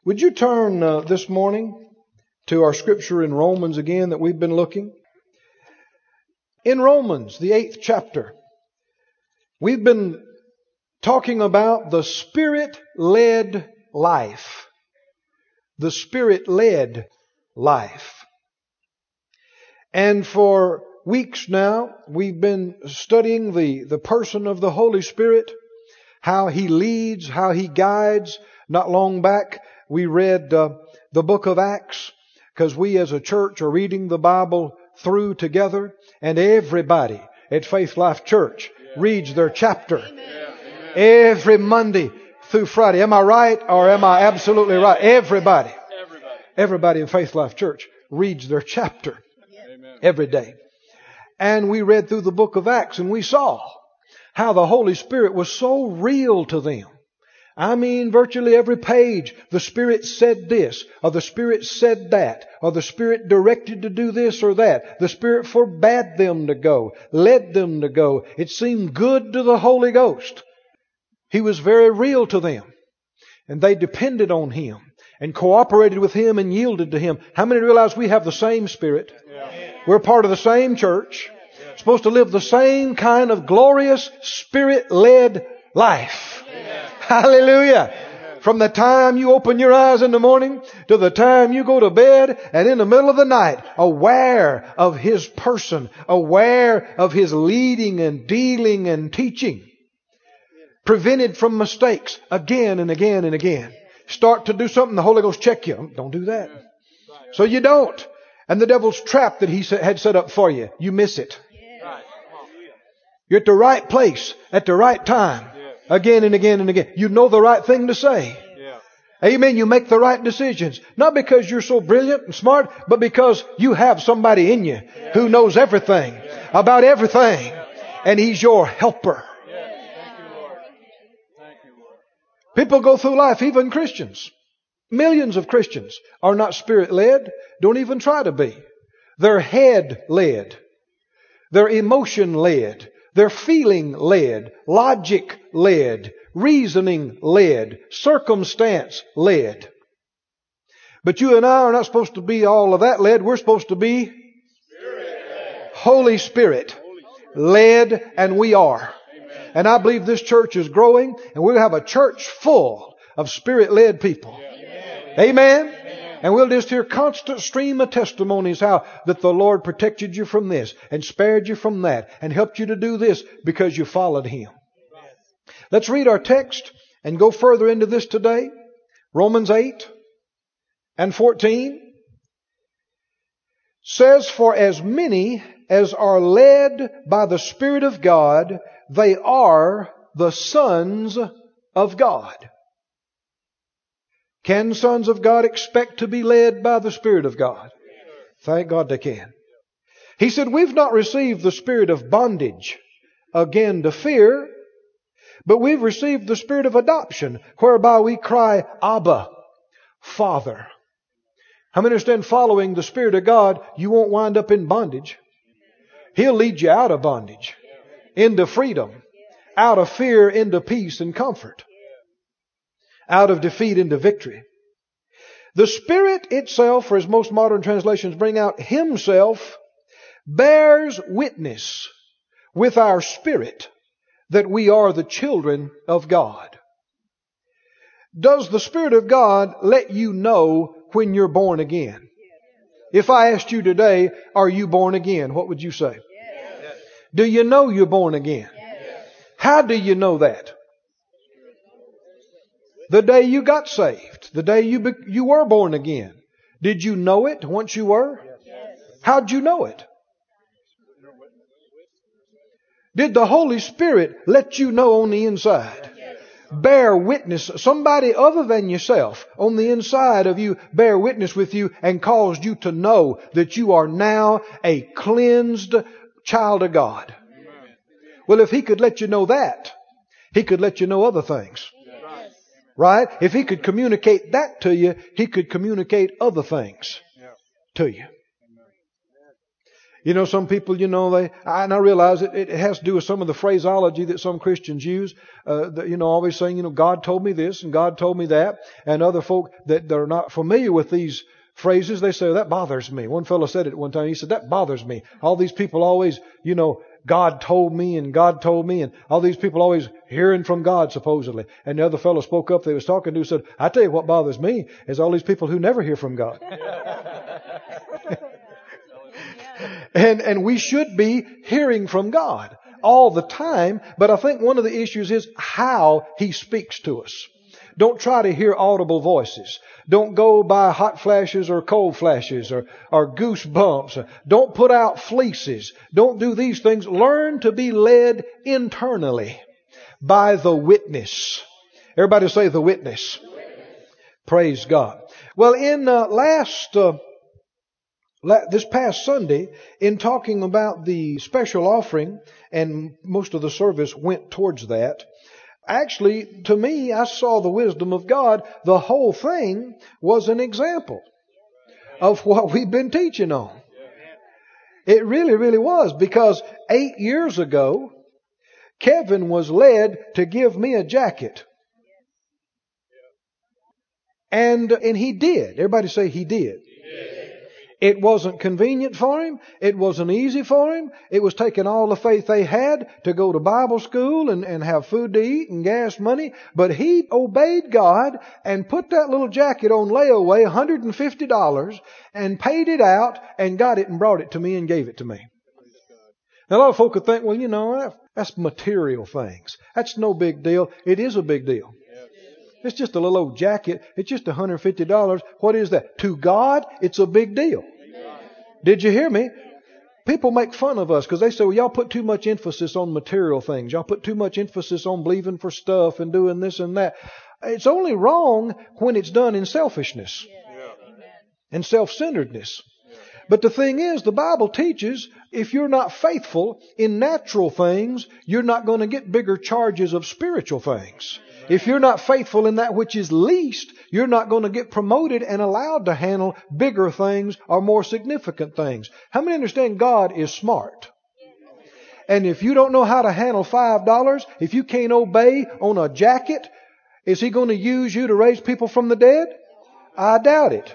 Would you turn this morning to our scripture in Romans again that we've been looking? In Romans, the 8th chapter, we've been talking about the Spirit-led life. The Spirit-led life. And for weeks now, we've been studying the person of the Holy Spirit, how He leads, how He guides. Not long back, we read the book of Acts, because we as a church are reading the Bible through together, and everybody at Faith Life Church reads their chapter every Monday through Friday. Am I right or am I absolutely right? Everybody in Faith Life Church reads their chapter every day. And we read through the book of Acts and we saw how the Holy Spirit was so real to them. I mean, virtually every page, the Spirit said this, or the Spirit said that, or the Spirit directed to do this or that. The Spirit forbade them to go, led them to go. It seemed good to the Holy Ghost. He was very real to them. And they depended on Him and cooperated with Him and yielded to Him. How many realize we have the same Spirit? We're part of the same church. Supposed to live the same kind of glorious Spirit-led life. Hallelujah. From the time you open your eyes in the morning to the time you go to bed and in the middle of the night, aware of His person, aware of His leading and dealing and teaching. Prevented from mistakes again and again and again. Start to do something, the Holy Ghost check you. Don't do that. So you don't. And the devil's trap that he had set up for you, you miss it. You're at the right place at the right time. Again and again and again. You know the right thing to say. Amen. You make the right decisions. Not because you're so brilliant and smart, but because you have somebody in you who knows everything about everything. And He's your helper. People go through life, even Christians. Millions of Christians are not Spirit-led. Don't even try to be. They're head-led. They're emotion-led. They're feeling-led, logic-led, reasoning-led, circumstance-led. But you and I are not supposed to be all of that led. We're supposed to be Spirit-led. Holy Spirit-led, and we are. And I believe this church is growing, and we'll have a church full of Spirit-led people. Amen. And we'll just hear constant stream of testimonies how that the Lord protected you from this and spared you from that and helped you to do this because you followed Him. Let's read our text and go further into this today. Romans 8 and 14 says, "For as many as are led by the Spirit of God, they are the sons of God." Can sons of God expect to be led by the Spirit of God? Thank God they can. He said, "We've not received the spirit of bondage again to fear, but we've received the spirit of adoption, whereby we cry, Abba, Father." How many understand following the Spirit of God, you won't wind up in bondage? He'll lead you out of bondage, into freedom, out of fear into peace and comfort, out of defeat into victory. The Spirit itself, or as most modern translations bring out, Himself bears witness with our spirit that we are the children of God. Does the Spirit of God let you know when you're born again? If I asked you today, are you born again? What would you say? Yes. Do you know you're born again? Yes. How do you know that? The day you got saved. The day you were born again. Did you know it once you were? Yes. How'd you know it? Did the Holy Spirit let you know on the inside? Yes. Bear witness. Somebody other than yourself on the inside of you bear witness with you and caused you to know that you are now a cleansed child of God. Amen. Well, if He could let you know that, He could let you know other things. Right? If He could communicate that to you, He could communicate other things to you. You know, some people, and I realize it has to do with some of the phraseology that some Christians use. Always saying, God told me this and God told me that. And other folk that are not familiar with these phrases, they say, that bothers me. One fellow said it one time. He said, that bothers me. All these people always, God told me and God told me, and all these people always hearing from God supposedly. And the other fellow spoke up they was talking to said, I tell you what bothers me is all these people who never hear from God. And we should be hearing from God all the time. But I think one of the issues is how He speaks to us. Don't try to hear audible voices. Don't go by hot flashes or cold flashes or goosebumps. Don't put out fleeces. Don't do these things. Learn to be led internally by the witness. Everybody say the witness. Praise God. Well, in this past Sunday, in talking about the special offering, and most of the service went towards that, actually, to me, I saw the wisdom of God. The whole thing was an example of what we've been teaching on. It really, really was, because 8 years ago, Kevin was led to give me a jacket. And he did. Everybody say he did. It wasn't convenient for him. It wasn't easy for him. It was taking all the faith they had to go to Bible school and have food to eat and gas money. But he obeyed God and put that little jacket on layaway, $150, and paid it out and got it and brought it to me and gave it to me. Now, a lot of folk could think, well, that's material things. That's no big deal. It is a big deal. It's just a little old jacket. It's just $150. What is that? To God, it's a big deal. Did you hear me? People make fun of us because they say, well, y'all put too much emphasis on material things. Y'all put too much emphasis on believing for stuff and doing this and that. It's only wrong when it's done in selfishness and self-centeredness. But the thing is, the Bible teaches if you're not faithful in natural things, you're not going to get bigger charges of spiritual things. If you're not faithful in that which is least, you're not going to get promoted and allowed to handle bigger things or more significant things. How many understand God is smart? And if you don't know how to handle $5, if you can't obey on a jacket, is He going to use you to raise people from the dead? I doubt it.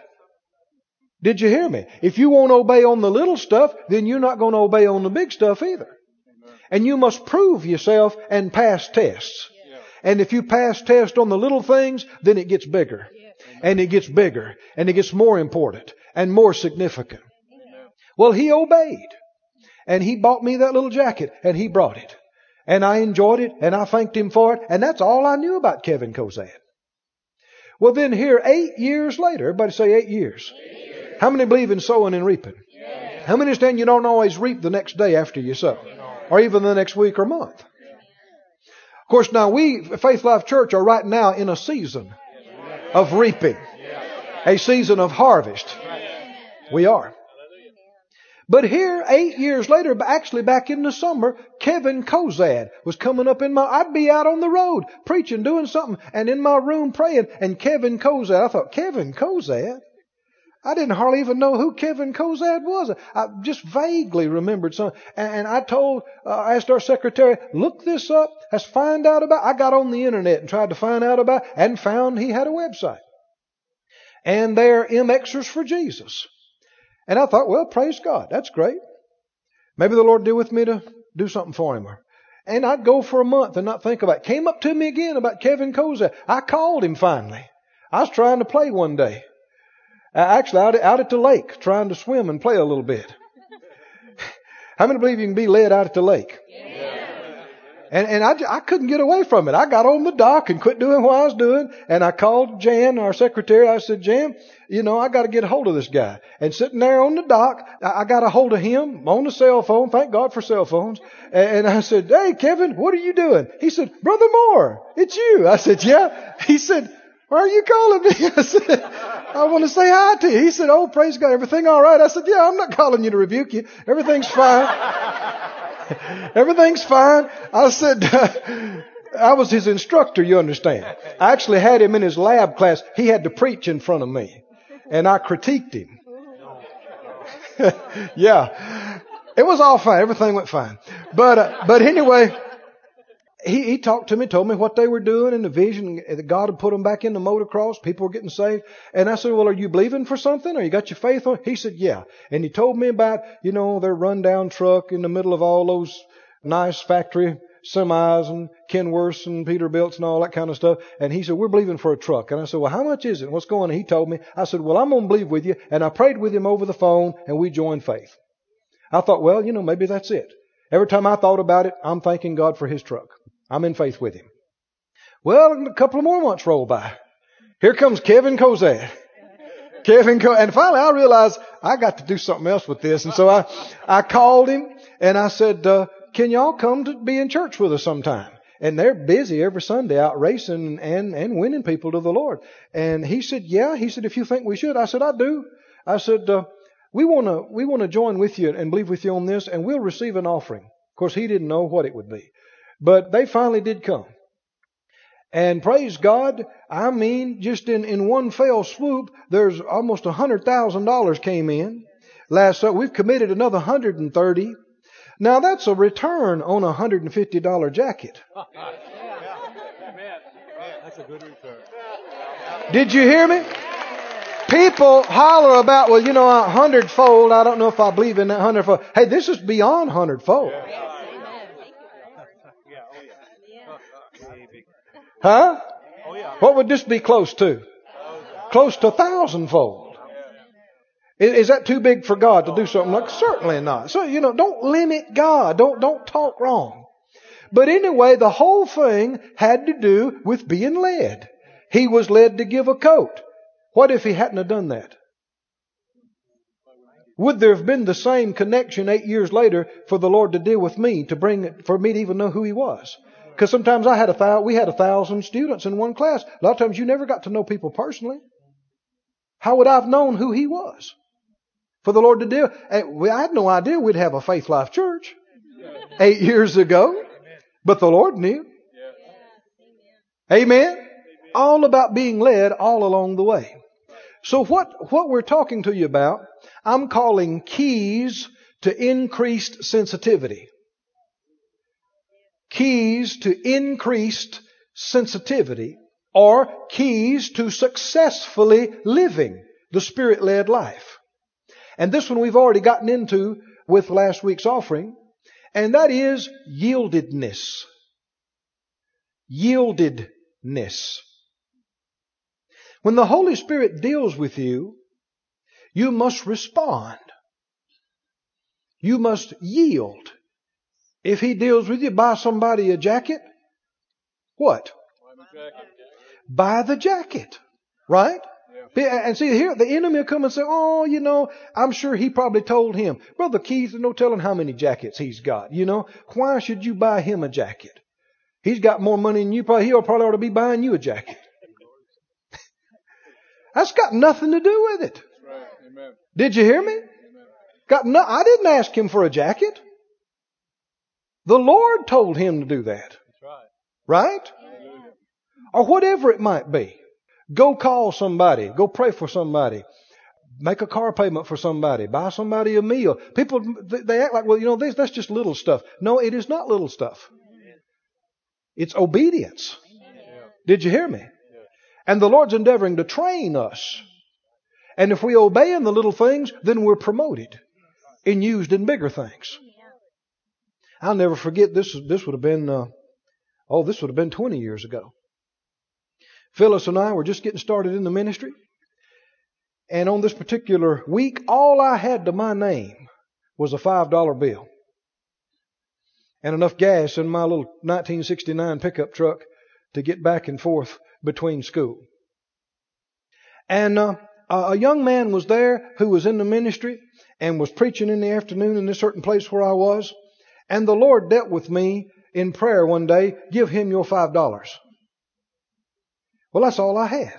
Did you hear me? If you won't obey on the little stuff, then you're not going to obey on the big stuff either. And you must prove yourself and pass tests. And if you pass test on the little things, then it gets bigger. And it gets bigger. And it gets more important and more significant. Well, he obeyed. And he bought me that little jacket. And he brought it. And I enjoyed it. And I thanked him for it. And that's all I knew about Kevin Kozad. Well, then here 8 years later, everybody say 8 years. How many believe in sowing and reaping? How many understand you don't always reap the next day after you sow? Or even the next week or month? Of course, now we, Faith Life Church, are right now in a season of reaping. A season of harvest. We are. But here, 8 years later, actually back in the summer, Kevin Kozad was coming up I'd be out on the road preaching, doing something, and in my room praying, and Kevin Kozad, I thought, Kevin Kozad? I didn't hardly even know who Kevin Kozad was. I just vaguely remembered something. And I asked our secretary, look this up. Let's find out about it. I got on the internet and tried to find out about it and found he had a website. And they're MXers for Jesus. And I thought, well, praise God. That's great. Maybe the Lord deal with me to do something for him. And I'd go for a month and not think about it. Came up to me again about Kevin Kozad. I called him finally. I was trying to play one day. Actually, out at the lake, trying to swim and play a little bit. How many believe you can be led out at the lake? Yeah. And I couldn't get away from it. I got on the dock and quit doing what I was doing. And I called Jan, our secretary. I said, Jan, I got to get a hold of this guy. And sitting there on the dock, I got a hold of him on the cell phone. Thank God for cell phones. And I said, hey, Kevin, what are you doing? He said, Brother Moore, it's you. I said, yeah. He said, why are you calling me? I said, I want to say hi to you. He said, oh, praise God. Everything all right? I said, yeah, I'm not calling you to rebuke you. Everything's fine. Everything's fine. I said, I was his instructor, you understand. I actually had him in his lab class. He had to preach in front of me. And I critiqued him. Yeah. It was all fine. Everything went fine. But anyway, he talked to me, told me what they were doing in the vision, that God had put them back in the motocross. People were getting saved. And I said, well, are you believing for something? Or you got your faith on? He said, yeah. And he told me about, their rundown truck in the middle of all those nice factory semis and Kenworths and Peterbilts and all that kind of stuff. And he said, we're believing for a truck. And I said, well, how much is it? What's going on? He told me. I said, well, I'm going to believe with you. And I prayed with him over the phone and we joined faith. I thought, well, maybe that's it. Every time I thought about it, I'm thanking God for his truck. I'm in faith with him. Well, a couple of more months roll by. Here comes Kevin Kozad. And finally I realized I got to do something else with this. And so I called him and I said, can y'all come to be in church with us sometime? And they're busy every Sunday out racing and winning people to the Lord. And he said, yeah. He said, if you think we should. I said, I do. I said, we want to join with you and believe with you on this, and we'll receive an offering. Of course, he didn't know what it would be. But they finally did come. And praise God, I mean, just in one fell swoop, there's almost $100,000 came in. We've committed another $130. Now that's a return on a $150 jacket. That's a good return. Did you hear me? People holler about, well, 100-fold. I don't know if I believe in that 100-fold. Hey, this is beyond 100-fold. Huh? What would this be close to? Close to 1,000-fold. Is that too big for God to do something like? Certainly not. So, don't limit God. Don't talk wrong. But anyway, the whole thing had to do with being led. He was led to give a coat. What if he hadn't have done that? Would there have been the same connection 8 years later for the Lord to deal with me, for me to even know who he was? Because sometimes we had 1,000 students in one class. A lot of times you never got to know people personally. How would I have known who he was? For the Lord to deal. I had no idea we'd have a Faith Life Church 8 years ago. But the Lord knew. Amen. All about being led all along the way. So what we're talking to you about, I'm calling keys to increased sensitivity. Keys to increased sensitivity, or keys to successfully living the Spirit-led life. And this one we've already gotten into with last week's offering, and that is yieldedness. Yieldedness. When the Holy Spirit deals with you, you must respond. You must yield. If He deals with you, buy somebody a jacket. What? Buy the jacket. Right? Yeah. And see, here the enemy will come and say, oh, I'm sure he probably told him. Brother Keith, there's no telling how many jackets he's got. Why should you buy him a jacket? He's got more money than you. He probably ought to be buying you a jacket. That's got nothing to do with it. Right. Amen. Did you hear me? I didn't ask him for a jacket. The Lord told him to do that. That's right. Right? Hallelujah. Or whatever it might be. Go call somebody. Go pray for somebody. Make a car payment for somebody. Buy somebody a meal. People, they act like, well, that's just little stuff. No, it is not little stuff. It's obedience. Did you hear me? And the Lord's endeavoring to train us. And if we obey in the little things, then we're promoted and used in bigger things. I'll never forget this would have been, this would have been 20 years ago. Phyllis and I were just getting started in the ministry. And on this particular week, all I had to my name was a $5 bill. And enough gas in my little 1969 pickup truck to get back and forth between school. And a young man was there who was in the ministry and was preaching in the afternoon in a certain place where I was. And the Lord dealt with me in prayer one day, give him your $5. Well, that's all I had.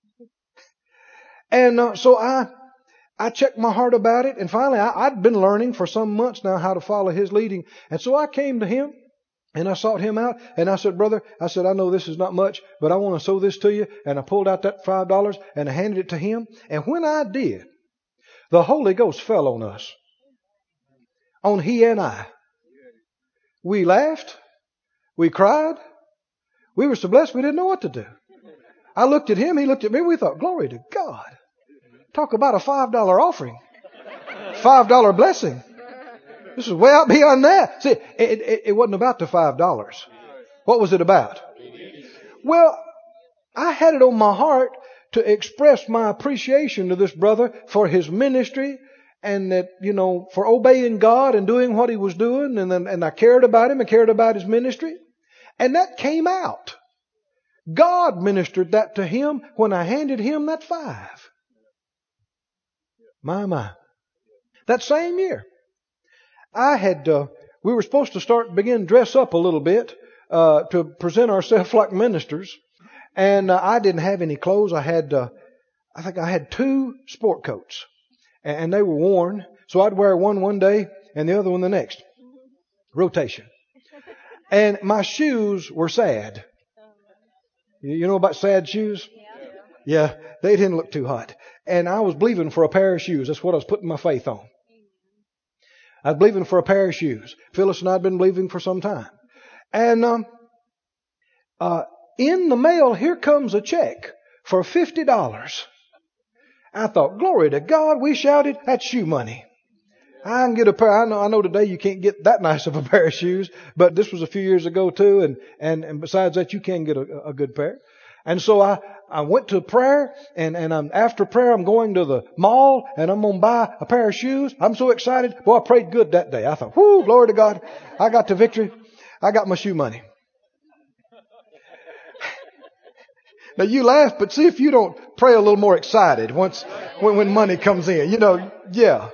And so I checked my heart about it. And finally, I'd been learning for some months now how to follow his leading. And so I came to him. And I sought him out and I said, brother, I know this is not much, but I want to sow this to you. And I pulled out that $5 and I handed it to him. And when I did, the Holy Ghost fell on us. on he and I. We laughed. We cried. We were so blessed we didn't know what to do. I looked at him. He looked at me. We thought, glory to God. Talk about a $5 offering. $5 blessing. This is way out beyond that. See, it wasn't about the $5. What was it about? Well, I had it on my heart to express my appreciation to this brother for his ministry and that, for obeying God and doing what he was doing. And I cared about him and cared about his ministry. And that came out. God ministered that to him when I handed him that $5. My. That same year, we were supposed to begin dress up a little bit, to present ourselves like ministers. And I didn't have any clothes. I think I had 2 sport coats, and they were worn. So I'd wear one day and the other one the next. Rotation. And my shoes were sad. You know about sad shoes? Yeah, they didn't look too hot. And I was believing for a pair of shoes. That's what I was putting my faith on. I was believing for a pair of shoes. Phyllis and I had been believing for some time. And in the mail, here comes a check for $50. I thought, glory to God, we shouted, that's shoe money. I can get a pair. I know today you can't get that nice of a pair of shoes, but this was a few years ago too. And besides that, you can get a good pair. And so I went to prayer, and after prayer, I'm going to the mall, and I'm going to buy a pair of shoes. I'm so excited. Boy, I prayed good that day. I thought, whoo, glory to God. I got the victory. I got my shoe money. Now you laugh, but see if you don't pray a little more excited when money comes in. Yeah.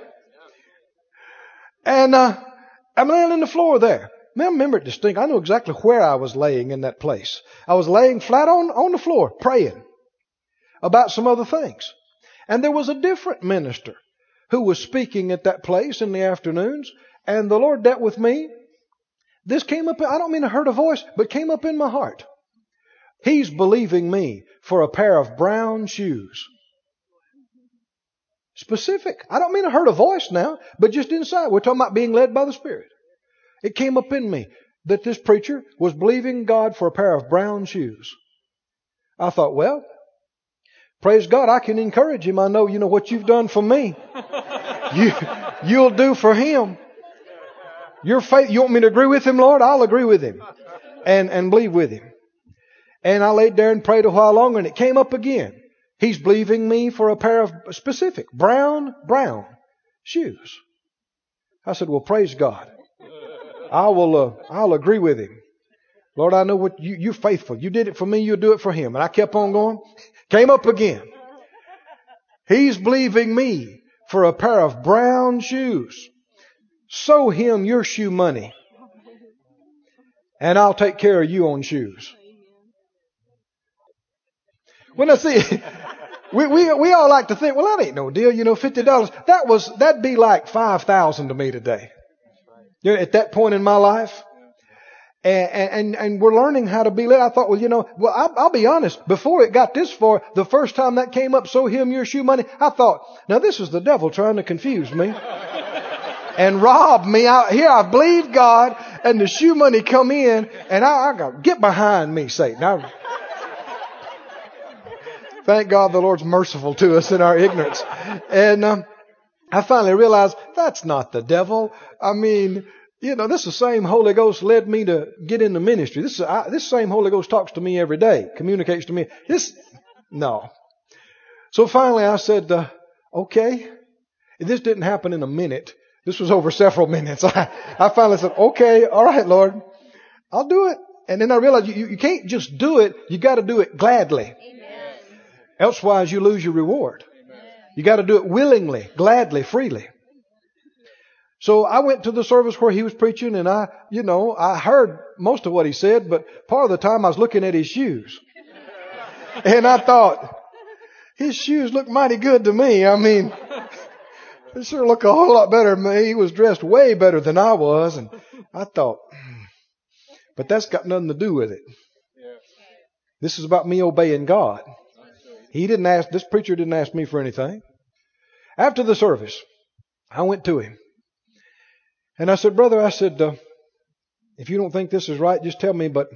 And I'm laying on the floor there. Man, I remember it distinct. I know exactly where I was laying in that place. I was laying flat on the floor, praying about some other things. And there was a different minister who was speaking at that place in the afternoons. And the Lord dealt with me. This came up, I don't mean I heard a voice, but came up in my heart. He's believing me for a pair of brown shoes. Specific. I don't mean I heard a voice now, but just inside. We're talking about being led by the Spirit. It came up in me that this preacher was believing God for a pair of brown shoes. I thought, well, praise God, I can encourage him. I know, what you've done for me. You'll do for him. Your faith, you want me to agree with him, Lord? I'll agree with him and believe with him. And I laid there and prayed a while longer, and it came up again. He's believing me for a pair of specific brown shoes. I said, well, praise God. I'll agree with him. Lord, I know what you're faithful. You did it for me, you'll do it for him. And I kept on going. Came up again. He's believing me for a pair of brown shoes. Sow him your shoe money, and I'll take care of you on shoes. When I see, we all like to think, well, that ain't no deal, $50. That'd be like $5,000 to me today. At that point in my life. And we're learning how to be led. I thought, I'll be honest. Before it got this far, the first time that came up, sow him your shoe money, I thought, now this is the devil trying to confuse me and rob me. I believe God, and the shoe money come in, and I got, get behind me, Satan. Thank God the Lord's merciful to us in our ignorance. And I finally realized that's not the devil. I mean, this is the same Holy Ghost led me to get into ministry. This same Holy Ghost talks to me every day, communicates to me. No. So finally I said, okay. This didn't happen in a minute. This was over several minutes. I finally said, okay, all right, Lord, I'll do it. And then I realized you can't just do it. You got to do it gladly. Amen. Elsewise you lose your reward. Amen. You got to do it willingly, gladly, freely. So I went to the service where he was preaching, and I heard most of what he said, but part of the time I was looking at his shoes. And I thought, his shoes look mighty good to me. I mean, they sure look a whole lot better than me. He was dressed way better than I was. And I thought, but that's got nothing to do with it. This is about me obeying God. This preacher didn't ask me for anything. After the service, I went to him. And I said, brother, I said, if you don't think this is right, just tell me, but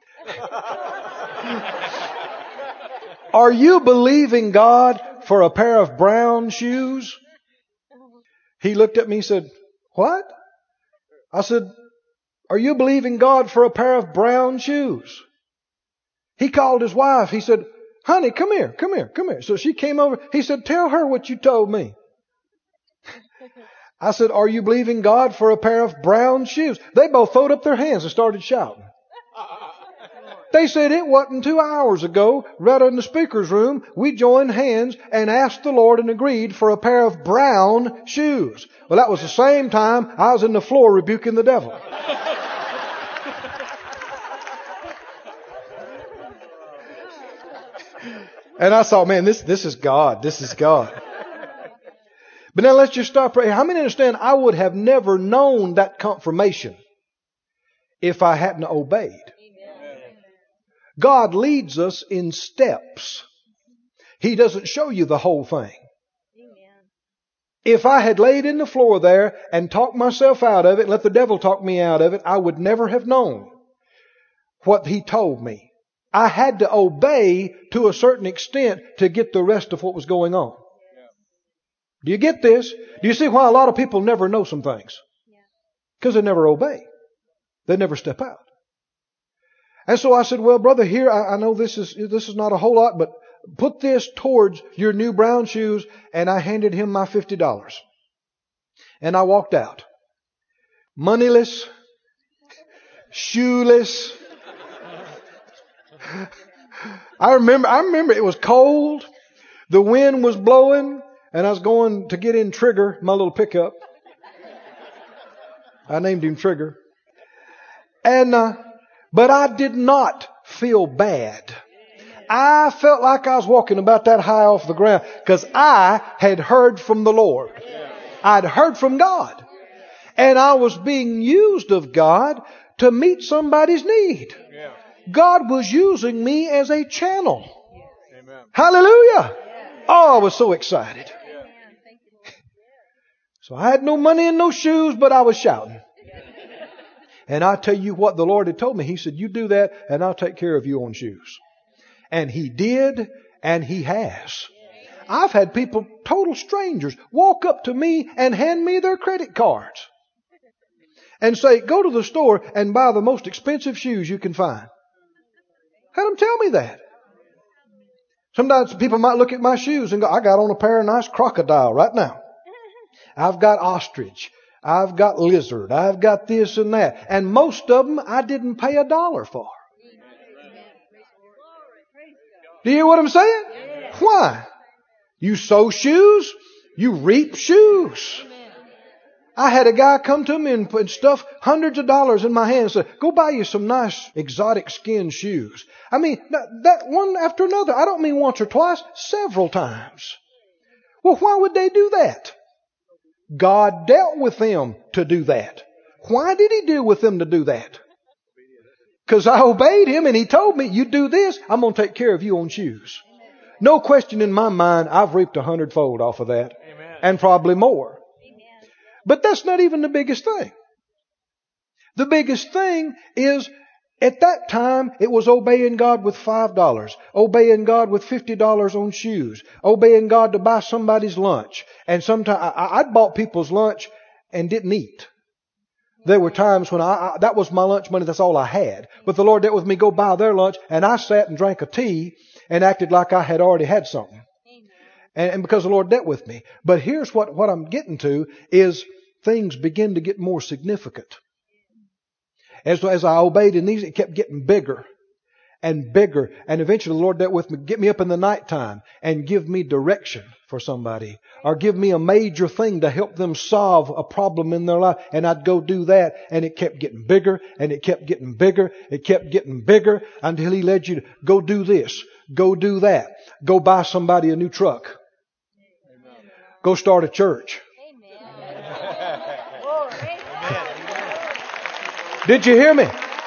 are you believing God for a pair of brown shoes? He looked at me and said, what? I said, are you believing God for a pair of brown shoes? He called his wife. He said, honey, come here. So she came over. He said, tell her what you told me. I said, are you believing God for a pair of brown shoes? They both throwed up their hands and started shouting. They said it wasn't 2 hours ago, right in the speaker's room, we joined hands and asked the Lord and agreed for a pair of brown shoes. Well, that was the same time I was in the floor rebuking the devil. And I thought, man, this is God. This is God. But now let's just stop right here. How many understand I would have never known that confirmation if I hadn't obeyed? God leads us in steps. He doesn't show you the whole thing. If I had laid in the floor there and talked myself out of it, let the devil talk me out of it, I would never have known what he told me. I had to obey to a certain extent to get the rest of what was going on. Do you get this? Do you see why a lot of people never know some things? Because they never obey. They never step out. And so I said, well, brother, here, I know this is not a whole lot, but put this towards your new brown shoes. And I handed him my $50. And I walked out. Moneyless, shoeless. I remember it was cold. The wind was blowing. And I was going to get in Trigger, my little pickup. I named him Trigger. And, but I did not feel bad. I felt like I was walking about that high off the ground because I had heard from the Lord. I'd heard from God. And I was being used of God to meet somebody's need. God was using me as a channel. Hallelujah. Oh, I was so excited. So I had no money and no shoes, but I was shouting. And I tell you what the Lord had told me. He said, you do that and I'll take care of you on shoes. And He did, and He has. I've had people, total strangers, walk up to me and hand me their credit cards. And say, go to the store and buy the most expensive shoes you can find. Had them tell me that. Sometimes people might look at my shoes and go, I got on a pair of nice crocodile right now. I've got ostrich. I've got lizard. I've got this and that. And most of them I didn't pay $1 for. Do you hear what I'm saying? Why? You sow shoes, you reap shoes. I had a guy come to me and stuff hundreds of dollars in my hand and say, go buy you some nice exotic skin shoes. I mean, that one after another. I don't mean once or twice, several times. Well, why would they do that? God dealt with them to do that. Why did He deal with them to do that? Because I obeyed Him and He told me, you do this, I'm going to take care of you on shoes. No question in my mind, I've reaped 100-fold off of that. Amen. And probably more. Amen. But that's not even the biggest thing. The biggest thing is, at that time, it was obeying God with $5, obeying God with $50 on shoes, obeying God to buy somebody's lunch. And sometimes I'd bought people's lunch and didn't eat. There were times when that was my lunch money, that's all I had. But the Lord dealt with me, go buy their lunch, and I sat and drank a tea and acted like I had already had something. And because the Lord dealt with me. But here's what I'm getting to is things begin to get more significant. As I obeyed in these, it kept getting bigger and bigger. And eventually the Lord dealt with me, get me up in the nighttime and give me direction for somebody. Or give me a major thing to help them solve a problem in their life. And I'd go do that. And it kept getting bigger and it kept getting bigger. It kept getting bigger until He led you to go do this. Go do that. Go buy somebody a new truck. Go start a church. Did you hear me?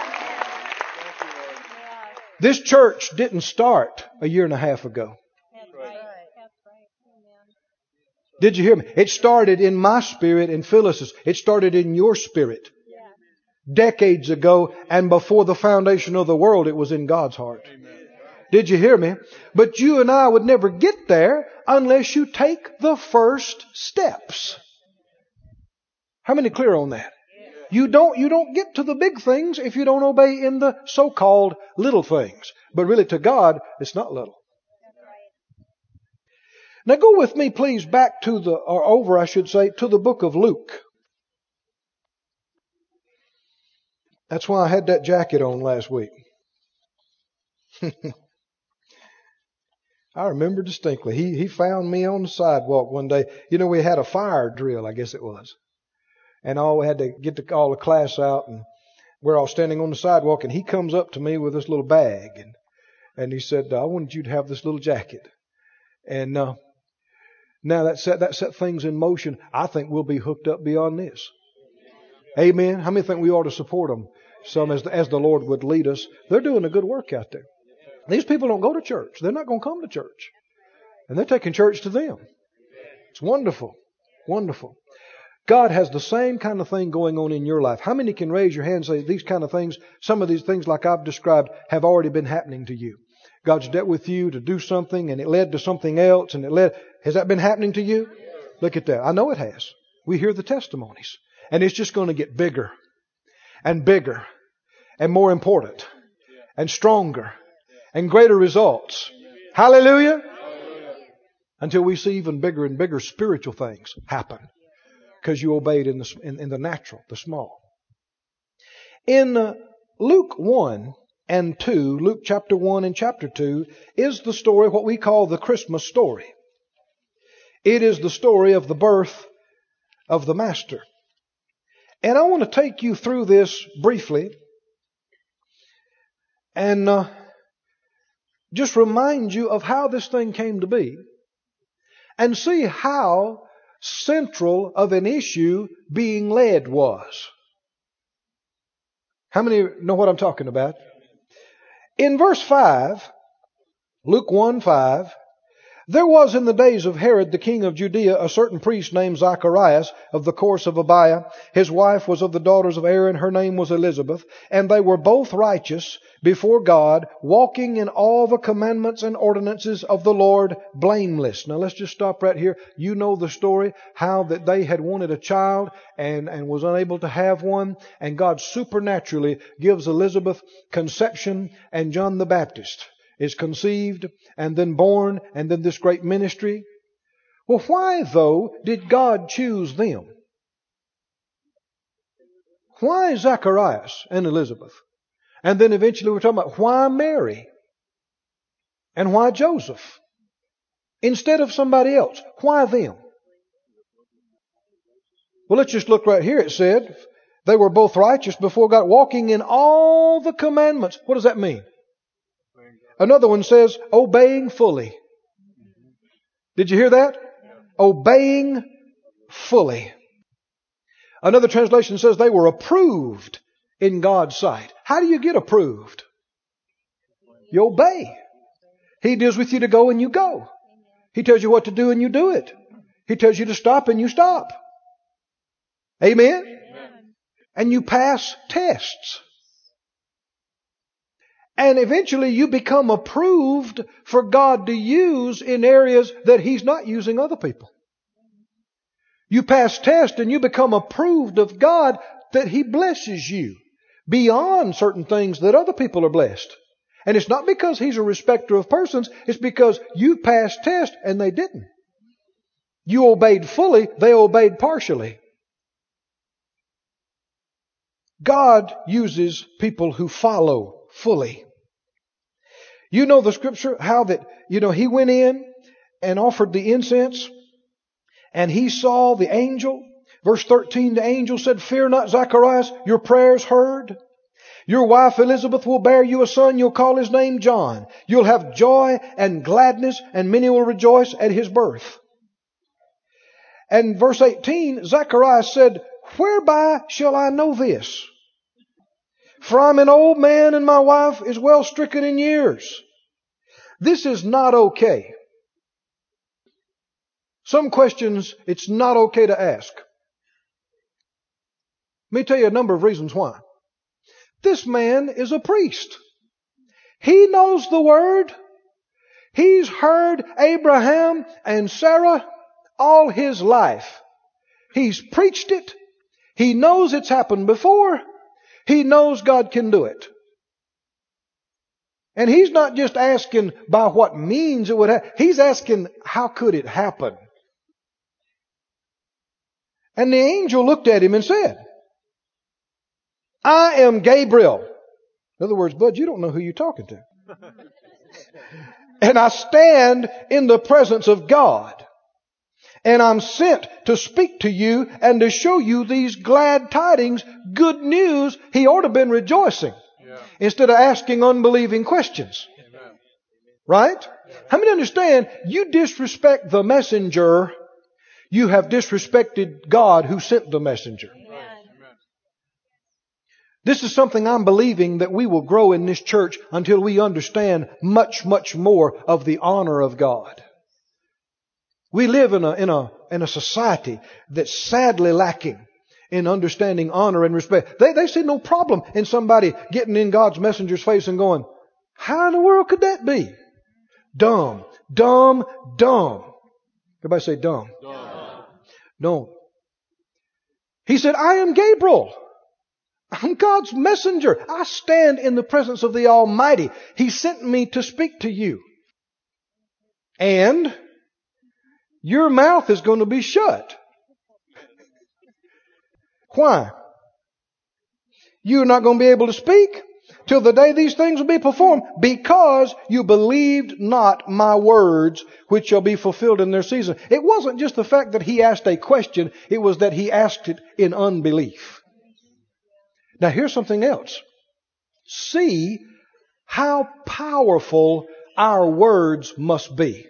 This church didn't start a year and a half ago. Did you hear me? It started in my spirit and Phyllis's. It started in your spirit. Decades ago, and before the foundation of the world, it was in God's heart. Did you hear me? But you and I would never get there unless you take the first steps. How many clear on that? You don't get to the big things if you don't obey in the so-called little things. But really to God, it's not little. Now go with me please back to to the book of Luke. That's why I had that jacket on last week. I remember distinctly. He found me on the sidewalk one day. You know, we had a fire drill, I guess it was. And we had to get all the class out, and we're all standing on the sidewalk, and he comes up to me with this little bag, and he said, I wanted you to have this little jacket. And now that set things in motion. I think we'll be hooked up beyond this. Amen. How many think we ought to support them? Some as the Lord would lead us. They're doing a good work out there. These people don't go to church. They're not going to come to church. And they're taking church to them. It's wonderful. Wonderful. God has the same kind of thing going on in your life. How many can raise your hand and say these kind of things, some of these things like I've described, have already been happening to you? God's dealt with you to do something and it led to something else and has that been happening to you? Look at that. I know it has. We hear the testimonies. And it's just going to get bigger and bigger and more important and stronger and greater results. Hallelujah. Until we see even bigger and bigger spiritual things happen. Because you obeyed in the natural, the small. In Luke 1 and 2, Luke chapter 1 and chapter 2, is the story, what we call the Christmas story. It is the story of the birth of the Master. And I want to take you through this briefly and just remind you of how this thing came to be and see how central of an issue being led was. How many know what I'm talking about? In verse 5, Luke 1:5, there was in the days of Herod the king of Judea a certain priest named Zacharias of the course of Abiah. His wife was of the daughters of Aaron. Her name was Elizabeth. And they were both righteous before God, walking in all the commandments and ordinances of the Lord blameless. Now let's just stop right here. You know the story, how that they had wanted a child and was unable to have one. And God supernaturally gives Elizabeth conception, and John the Baptist is conceived and then born, and then this great ministry. Well, why, though, did God choose them? Why Zacharias and Elizabeth? And then eventually we're talking about why Mary? And why Joseph? Instead of somebody else. Why them? Well, let's just look right here. It said, they were both righteous before God, walking in all the commandments. What does that mean? Another one says, obeying fully. Did you hear that? Obeying fully. Another translation says they were approved in God's sight. How do you get approved? You obey. He deals with you to go and you go. He tells you what to do and you do it. He tells you to stop and you stop. Amen? And you pass tests. And eventually you become approved for God to use in areas that He's not using other people. You pass tests and you become approved of God that He blesses you beyond certain things that other people are blessed. And it's not because He's a respecter of persons. It's because you passed tests and they didn't. You obeyed fully, they obeyed partially. God uses people who follow fully. You know the scripture, how that, He went in and offered the incense and He saw the angel. Verse 13, the angel said, fear not, Zacharias, your prayers heard. Your wife Elizabeth will bear you a son. You'll call his name John. You'll have joy and gladness, and many will rejoice at his birth. And verse 18, Zacharias said, whereby shall I know this? For I'm an old man and my wife is well stricken in years. This is not okay. some questions it's not okay to ask. Let me tell you a number of reasons why. This man is a priest. He knows the Word. He's heard Abraham and Sarah all his life. He's preached it. He knows it's happened before. He knows God can do it. And he's not just asking by what means it would happen. He's asking, how could it happen? And the angel looked at him and said, I am Gabriel. In other words, bud, you don't know who you're talking to. And I stand in the presence of God. And I'm sent to speak to you and to show you these glad tidings, good news. He ought to have been rejoicing instead of asking unbelieving questions. Amen. Right? Yeah. How many understand you disrespect the messenger, you have disrespected God who sent the messenger. Amen. This is something I'm believing that we will grow in this church until we understand much, much more of the honor of God. We live in a society that's sadly lacking in understanding honor and respect. They see no problem in somebody getting in God's messenger's face and going, how in the world could that be? Dumb, dumb, dumb. Everybody say dumb. Dumb. He said, I am Gabriel. I'm God's messenger. I stand in the presence of the Almighty. He sent me to speak to you. And your mouth is going to be shut. Why? You're not going to be able to speak till the day these things will be performed, because you believed not my words, which shall be fulfilled in their season. It wasn't just the fact that he asked a question, it was that he asked it in unbelief. Now here's something else. See how powerful our words must be.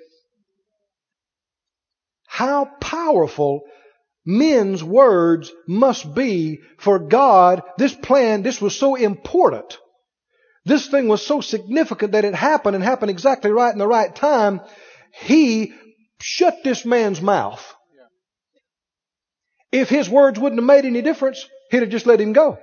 How powerful men's words must be for God. This plan, this was so important. This thing was so significant that it happened and happened exactly right in the right time. He shut this man's mouth. If his words wouldn't have made any difference, he'd have just let him go.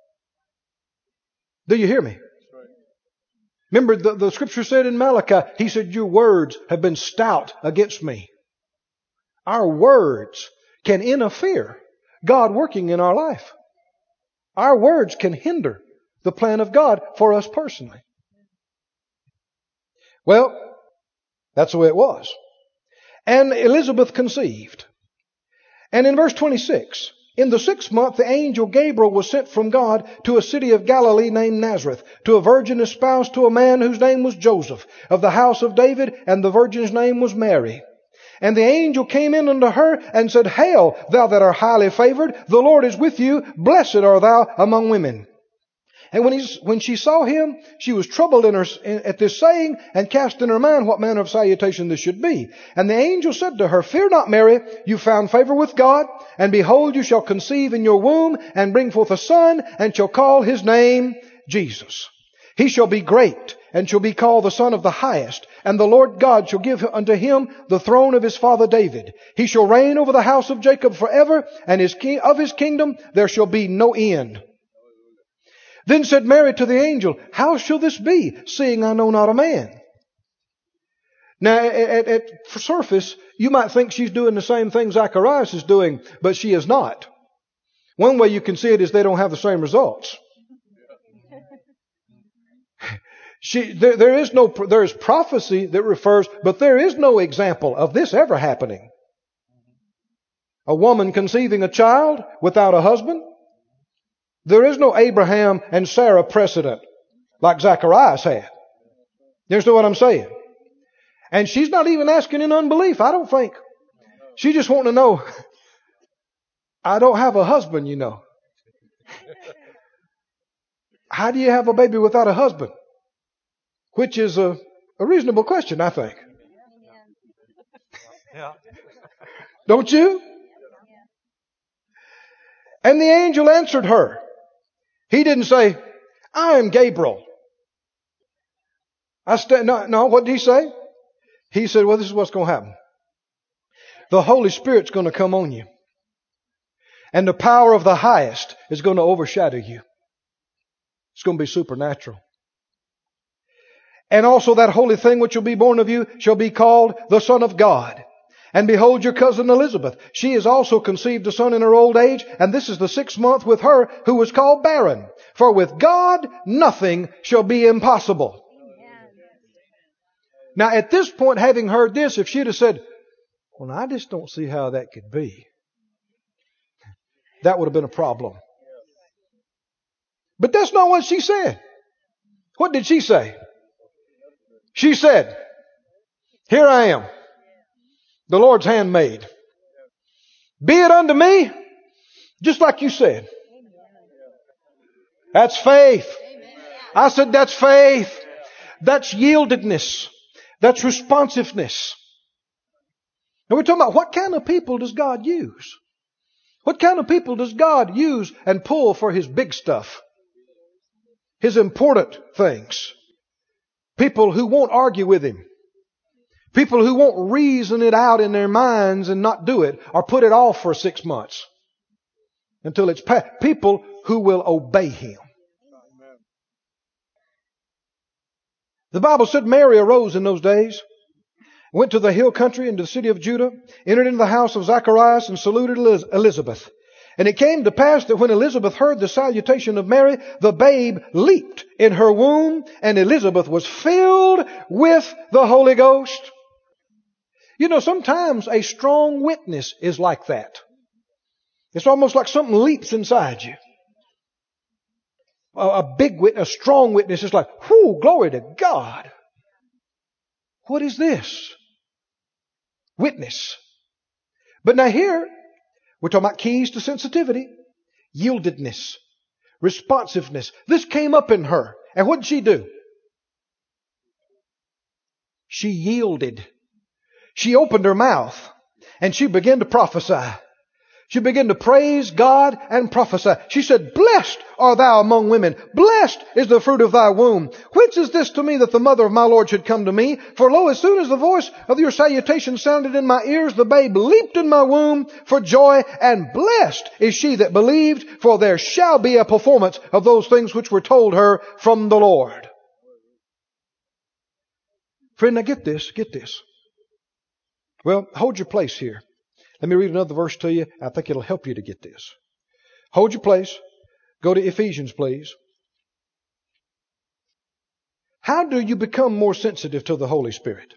Do you hear me? Remember the scripture said in Malachi, he said, your words have been stout against me. Our words can interfere God working in our life. Our words can hinder the plan of God for us personally. Well, that's the way it was. And Elizabeth conceived. And in verse 26, in the 6th month, the angel Gabriel was sent from God to a city of Galilee named Nazareth, to a virgin espoused to a man whose name was Joseph, of the house of David, and the virgin's name was Mary. And the angel came in unto her and said, Hail, thou that art highly favored, the Lord is with you, blessed art thou among women. And when she saw him, she was troubled at this saying, and cast in her mind what manner of salutation this should be. And the angel said to her, Fear not, Mary, you found favor with God, and behold, you shall conceive in your womb, and bring forth a son, and shall call his name Jesus. He shall be great, and shall be called the Son of the Highest. And the Lord God shall give unto him the throne of his father David. He shall reign over the house of Jacob forever, and of his kingdom there shall be no end. Then said Mary to the angel, How shall this be, seeing I know not a man? Now, at surface, you might think she's doing the same thing Zacharias is doing, but she is not. One way you can see it is they don't have the same results. There is prophecy that refers, but there is no example of this ever happening. A woman conceiving a child without a husband. There is no Abraham and Sarah precedent like Zacharias had. You understand what I'm saying? And she's not even asking in unbelief, I don't think. She just wanting to know, I don't have a husband, you know. How do you have a baby without a husband? Which is a reasonable question, I think. Yeah. Don't you? And the angel answered her. He didn't say, I am Gabriel. No, what did he say? He said, well, this is what's going to happen. the Holy Spirit's going to come on you. And the power of the highest is going to overshadow you. It's going to be supernatural. And also that holy thing which will be born of you shall be called the Son of God. And behold your cousin Elizabeth. She has also conceived a son in her old age, and this is the 6th month with her who was called barren. For with God nothing shall be impossible. Now at this point, having heard this, if she'd have said, well, I just don't see how that could be, that would have been a problem. But that's not what she said. What did she say? She said, here I am, the Lord's handmaid. Be it unto me, just like you said. That's faith. I said that's faith. That's yieldedness. That's responsiveness. And we're talking about what kind of people does God use? What kind of people does God use and pull for His big stuff? His important things. People who won't argue with Him. People who won't reason it out in their minds and not do it, or put it off for 6 months until it's passed. People who will obey Him. The Bible said Mary arose in those days, went to the hill country into the city of Judah, entered into the house of Zacharias, and saluted Elizabeth. And it came to pass that when Elizabeth heard the salutation of Mary, the babe leaped in her womb, and Elizabeth was filled with the Holy Ghost. You know, sometimes a strong witness is like that. It's almost like something leaps inside you. A strong witness is like, whoo, glory to God. What is this? Witness. But now here, we're talking about keys to sensitivity, yieldedness, responsiveness. This came up in her. And what did she do? She yielded. She opened her mouth and she began to prophesy. She began to praise God and prophesy. She said, blessed art thou among women. Blessed is the fruit of thy womb. Whence is this to me that the mother of my Lord should come to me? For lo, as soon as the voice of your salutation sounded in my ears, the babe leaped in my womb for joy, and blessed is she that believed, for there shall be a performance of those things which were told her from the Lord. Friend, now get this. Well, hold your place here. Let me read another verse to you. I think it'll help you to get this. Hold your place. Go to Ephesians, please. How do you become more sensitive to the Holy Spirit?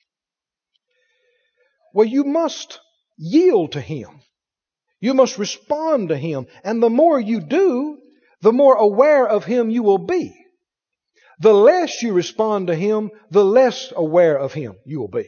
Well, you must yield to Him. You must respond to Him. And the more you do, the more aware of Him you will be. The less you respond to Him, the less aware of Him you will be.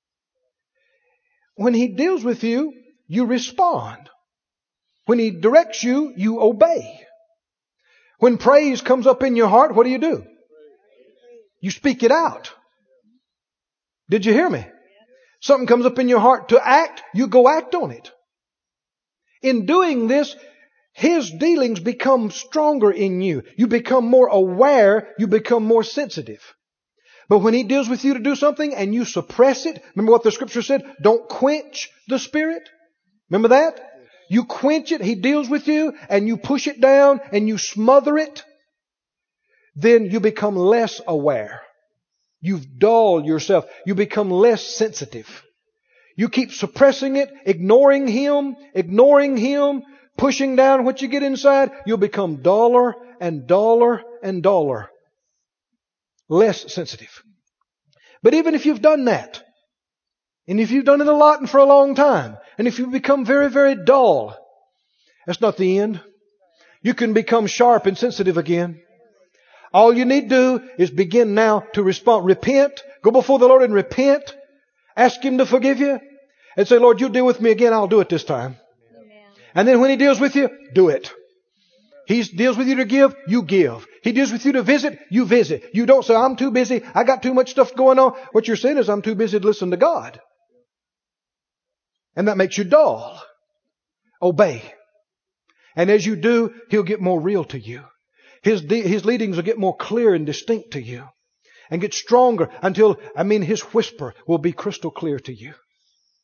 When He deals with you, you respond. When He directs you, you obey. When praise comes up in your heart, what do? You speak it out. Did you hear me? Something comes up in your heart to act, you go act on it. In doing this, His dealings become stronger in you. You become more aware, you become more sensitive. But when He deals with you to do something and you suppress it, remember what the Scripture said? Don't quench the Spirit. Remember that? You quench it, He deals with you, and you push it down and you smother it. Then you become less aware. You've dulled yourself. You become less sensitive. You keep suppressing it, ignoring Him, pushing down what you get inside. You'll become duller and duller and duller. Less sensitive. But even if you've done that, and if you've done it a lot and for a long time, and if you become very, very dull, that's not the end. You can become sharp and sensitive again. All you need to do is begin now to respond. Repent. Go before the Lord and repent. Ask Him to forgive you. And say, Lord, you deal with me again. I'll do it this time. Amen. And then when He deals with you, do it. He deals with you to give, you give. He deals with you to visit, you visit. You don't say, I'm too busy, I got too much stuff going on. What you're saying is, I'm too busy to listen to God. And that makes you dull. Obey. And as you do, He'll get more real to you. His leadings will get more clear and distinct to you. And get stronger until, His whisper will be crystal clear to you.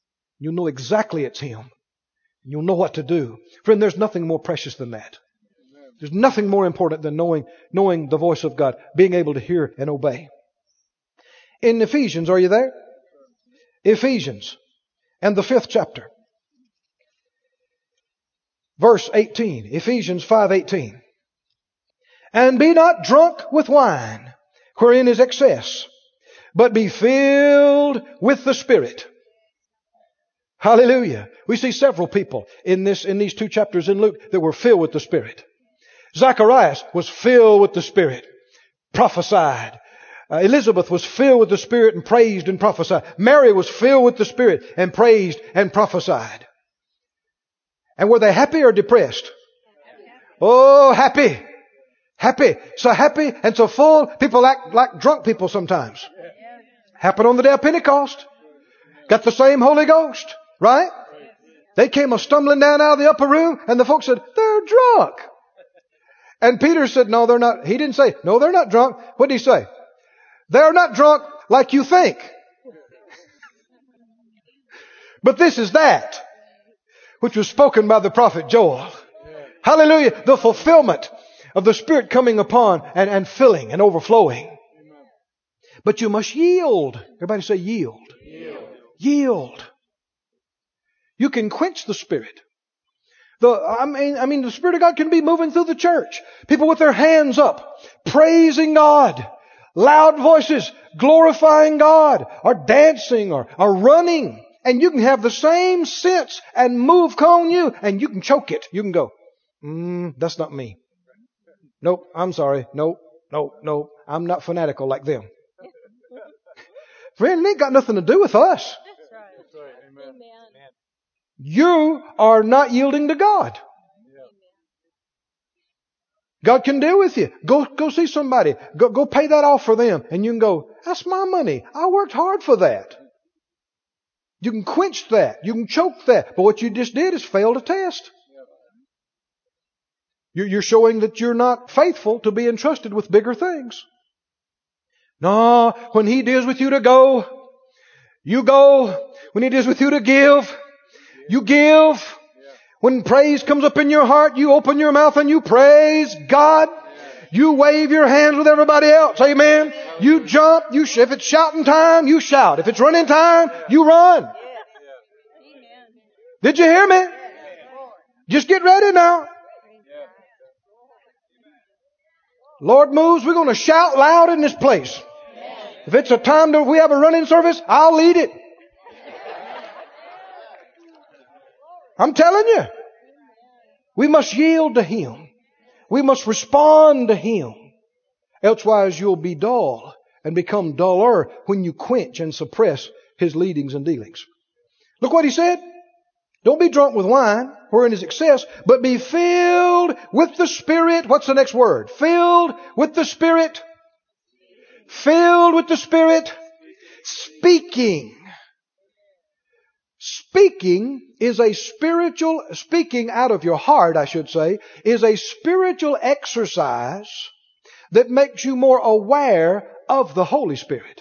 You'll know exactly it's Him. You'll know what to do. Friend, there's nothing more precious than that. There's nothing more important than knowing the voice of God, being able to hear and obey. In Ephesians, are you there? Ephesians, and the 5th chapter. Verse 18, Ephesians 5:18. And be not drunk with wine, wherein is excess, but be filled with the Spirit. Hallelujah. We see several people in these 2 chapters in Luke that were filled with the Spirit. Zacharias was filled with the Spirit, prophesied. Elizabeth was filled with the Spirit and praised and prophesied. Mary was filled with the Spirit and praised and prophesied. And were they happy or depressed? Oh, happy. Happy. So happy and so full, people act like drunk people sometimes. Happened on the day of Pentecost. Got the same Holy Ghost, right? They came stumbling down out of the upper room and the folks said, they're drunk. And Peter said, no, they're not. He didn't say, no, they're not drunk. What did he say? They're not drunk like you think. But this is that which was spoken by the prophet Joel. Hallelujah. The fulfillment of the Spirit coming upon and filling and overflowing. But you must yield. Everybody say yield. Yield. You can quench the Spirit. The Spirit of God can be moving through the church. People with their hands up, praising God. Loud voices, glorifying God, or dancing, or running. And you can have the same sense and move on you, and you can choke it. You can go, that's not me. Nope, I'm sorry. Nope. I'm not fanatical like them. Friend, it ain't got nothing to do with us. That's right. Amen. You are not yielding to God. God can deal with you. Go see somebody. Go pay that off for them. And you can go, that's my money. I worked hard for that. You can quench that. You can choke that. But what you just did is fail to test. You're showing that you're not faithful to be entrusted with bigger things. No, when He deals with you to go, you go. When He deals with you to give, you give. When praise comes up in your heart, you open your mouth and you praise God. You wave your hands with everybody else. Amen. You jump. If it's shouting time, you shout. If it's running time, you run. Did you hear me? Just get ready now. Lord moves, we're going to shout loud in this place. If it's a time that we have a running service, I'll lead it. I'm telling you. We must yield to Him. We must respond to Him. Elsewise you'll be dull and become duller when you quench and suppress His leadings and dealings. Look what He said. Don't be drunk with wine, wherein is excess, but be filled with the Spirit. What's the next word? Filled with the Spirit. Filled with the Spirit. Speaking. Speaking is a spiritual, speaking out of your heart, I should say, is a spiritual exercise that makes you more aware of the Holy Spirit.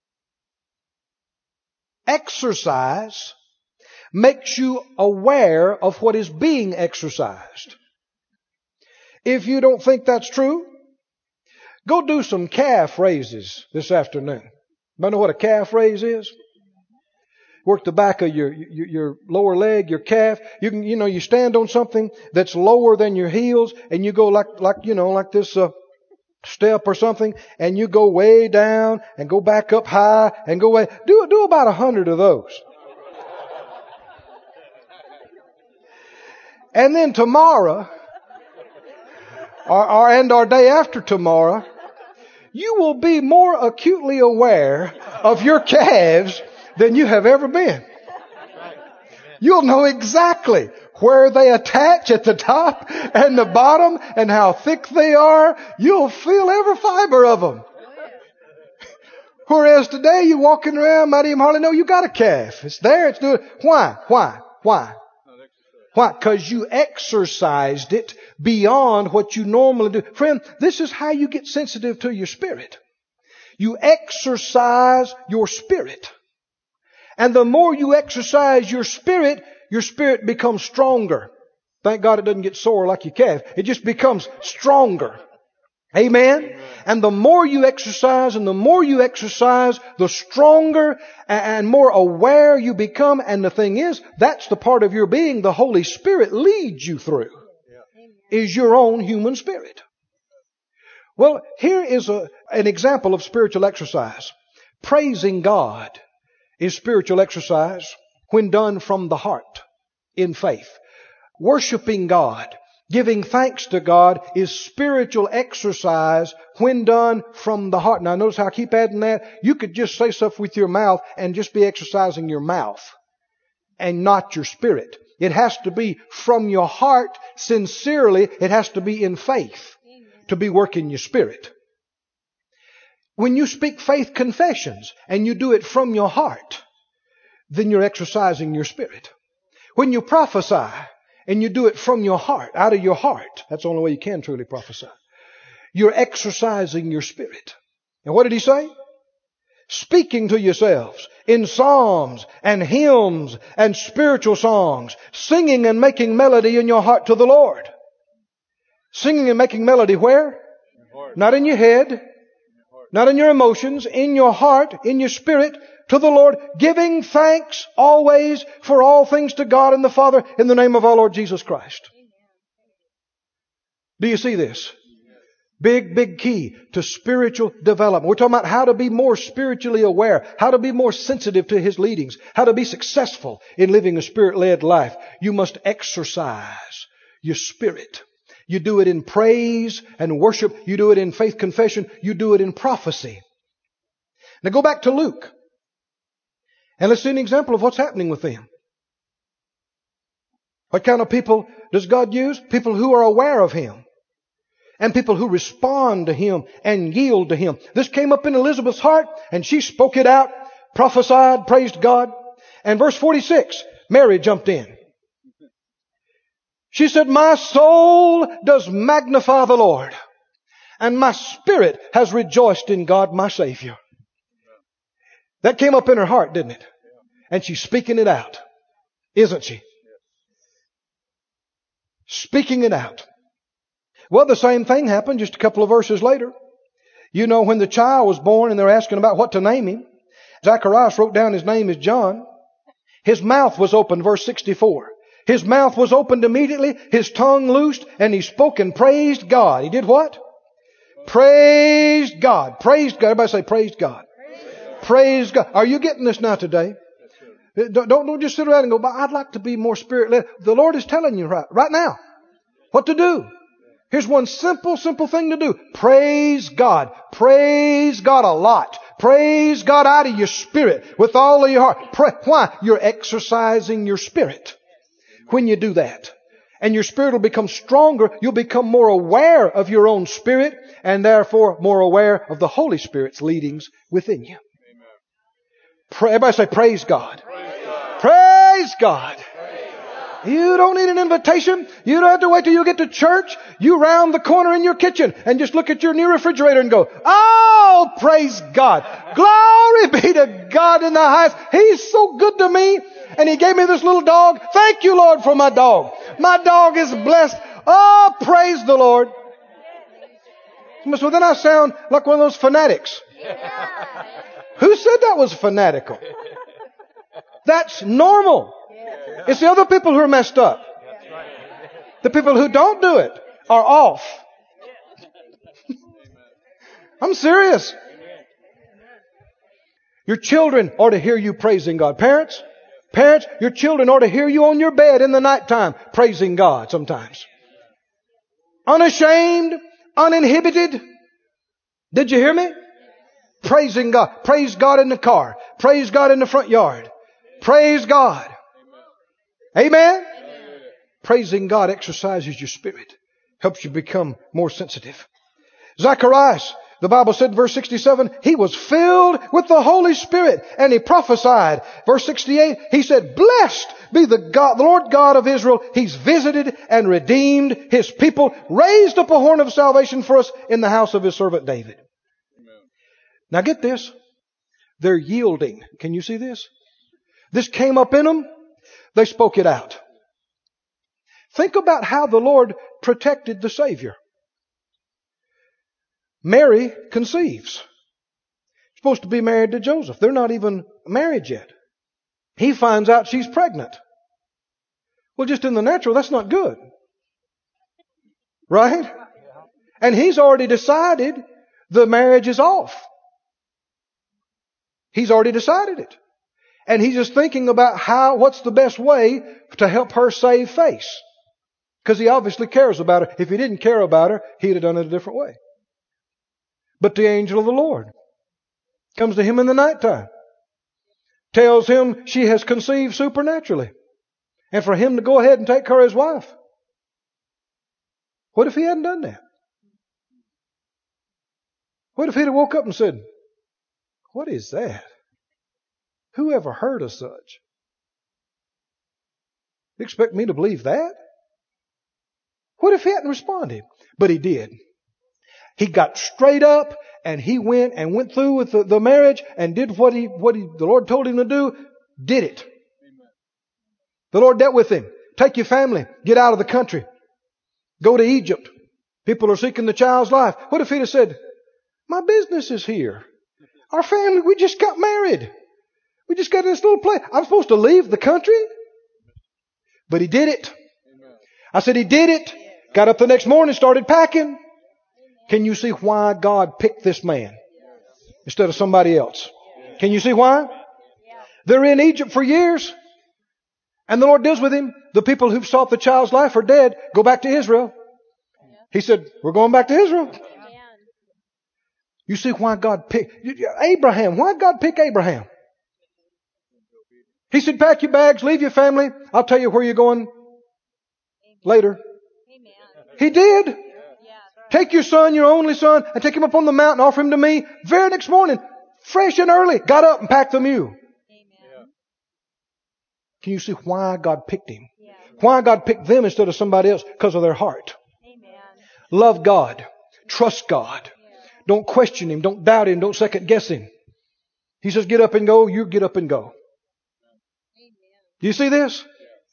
Exercise makes you aware of what is being exercised. If you don't think that's true, go do some calf raises this afternoon. Anybody know what a calf raise is? Work the back of your lower leg, your calf. You can, you stand on something that's lower than your heels, and you go like this step or something, and you go way down and go back up high and go way. Do about 100 of those. And then tomorrow, or day after tomorrow, you will be more acutely aware of your calves than you have ever been. You'll know exactly where they attach at the top and the bottom and how thick they are. You'll feel every fiber of them. Whereas today you're walking around, might even hardly know you got a calf. It's there, it's doing. Why? Why? Because you exercised it beyond what you normally do. Friend, this is how you get sensitive to your spirit. You exercise your spirit. And the more you exercise your spirit becomes stronger. Thank God it doesn't get sore like your calf. It just becomes stronger. Amen? And the more you exercise the stronger and more aware you become. And the thing is, that's the part of your being the Holy Spirit leads you through, is your own human spirit. Well, here is an example of spiritual exercise. Praising God is spiritual exercise when done from the heart in faith. Worshiping God, giving thanks to God is spiritual exercise when done from the heart. Now notice how I keep adding that. You could just say stuff with your mouth and just be exercising your mouth and not your spirit. It has to be from your heart sincerely. It has to be in faith to be working your spirit. When you speak faith confessions and you do it from your heart, then you're exercising your spirit. When you prophesy and you do it from your heart, out of your heart, that's the only way you can truly prophesy, you're exercising your spirit. And what did he say? Speaking to yourselves in psalms and hymns and spiritual songs, singing and making melody in your heart to the Lord. Singing and making melody where? Not in your head, not in your emotions, in your heart, in your spirit, to the Lord, giving thanks always for all things to God and the Father in the name of our Lord Jesus Christ. Do you see this? Big key to spiritual development. We're talking about how to be more spiritually aware, how to be more sensitive to His leadings, how to be successful in living a Spirit-led life. You must exercise your spirit. You do it in praise and worship. You do it in faith confession. You do it in prophecy. Now go back to Luke. And let's see an example of what's happening with them. What kind of people does God use? People who are aware of Him. And people who respond to Him and yield to Him. This came up in Elizabeth's heart and she spoke it out, prophesied, praised God. And verse 46, Mary jumped in. She said, my soul does magnify the Lord, and my spirit has rejoiced in God my Savior. That came up in her heart, didn't it? And she's speaking it out, isn't she? Speaking it out. Well, the same thing happened just a couple of verses later. You know, when the child was born and they're asking about what to name him, Zacharias wrote down his name is John. His mouth was opened, verse 64. His mouth was opened immediately, his tongue loosed, and he spoke and praised God. He did what? Praised God. Praised God. Everybody say praised God. Praise God. Are you getting this now today? Don't just sit around and go, but I'd like to be more spirit-led. The Lord is telling you right now what to do. Here's one simple thing to do. Praise God. Praise God a lot. Praise God out of your spirit with all of your heart. Why? You're exercising your spirit when you do that. And your spirit will become stronger. You'll become more aware of your own spirit and therefore more aware of the Holy Spirit's leadings within you. Everybody say praise God. Praise God. Praise God. You don't need an invitation. You don't have to wait till you get to church. You round the corner in your kitchen and just look at your new refrigerator and go, oh, praise God. Glory be to God in the highest. He's so good to me. And He gave me this little dog. Thank you, Lord, for my dog. My dog is blessed. Oh, praise the Lord. So then I sound like one of those fanatics. Who said that was fanatical? That's normal. It's the other people who are messed up. The people who don't do it are off. I'm serious. Your children ought to hear you praising God. Parents, your children ought to hear you on your bed in the nighttime praising God sometimes. Unashamed, uninhibited. Did you hear me? Praising God. Praise God in the car. Praise God in the front yard. Praise God. Amen? Praising God exercises your spirit. Helps you become more sensitive. Zacharias, the Bible said in verse 67, he was filled with the Holy Spirit and he prophesied. Verse 68, he said, blessed be the Lord God of Israel. He's visited and redeemed His people, raised up a horn of salvation for us in the house of His servant David. Amen. Now get this. They're yielding. Can you see this? This came up in them. They spoke it out. Think about how the Lord protected the Savior. Mary conceives. Supposed to be married to Joseph. They're not even married yet. He finds out she's pregnant. Well, just in the natural, that's not good. Right? And he's already decided the marriage is off. He's already decided it. And he's just thinking about what's the best way to help her save face. Because he obviously cares about her. If he didn't care about her, he'd have done it a different way. But the angel of the Lord comes to him in the nighttime. Tells him she has conceived supernaturally. And for him to go ahead and take her as wife. What if he hadn't done that? What if he'd have woke up and said, what is that? Who ever heard of such? You expect me to believe that? What if he hadn't responded? But he did. He got straight up and he went through with the marriage and did what the Lord told him to do. Did it. The Lord dealt with him. Take your family. Get out of the country. Go to Egypt. People are seeking the child's life. What if he'd have said, my business is here. Our family, we just got married. We just got this little place. I'm supposed to leave the country? But he did it. I said he did it. Got up the next morning, started packing. Can you see why God picked this man instead of somebody else? Can you see why? They're in Egypt for years. And the Lord deals with him. The people who've sought the child's life are dead. Go back to Israel. He said, we're going back to Israel. You see why God picked Abraham. Why did God pick Abraham? He said, pack your bags, leave your family. I'll tell you where you're going later. He did. Take your son, your only son, and take him up on the mountain, offer him to me. Very next morning, fresh and early, got up and packed the mule. Can you see why God picked him? Why God picked them instead of somebody else? Because of their heart. Love God. Trust God. Don't question Him. Don't doubt Him. Don't second guess Him. He says, get up and go. You get up and go. Do you see this?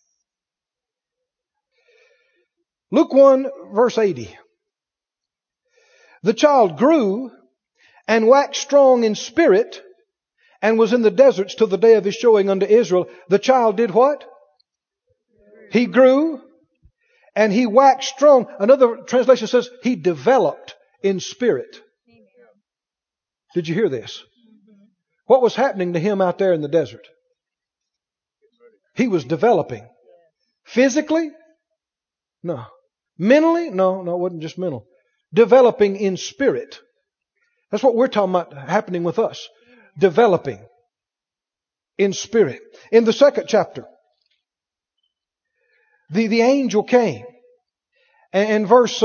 Luke 1 verse 80. The child grew and waxed strong in spirit and was in the deserts till the day of his showing unto Israel. The child did what? He grew and he waxed strong. Another translation says he developed in spirit. Did you hear this? What was happening to him out there in the desert? He was developing. Physically? No. Mentally? No, it wasn't just mental. Developing in spirit. That's what we're talking about happening with us. Developing in spirit. In the second chapter, the angel came. And verse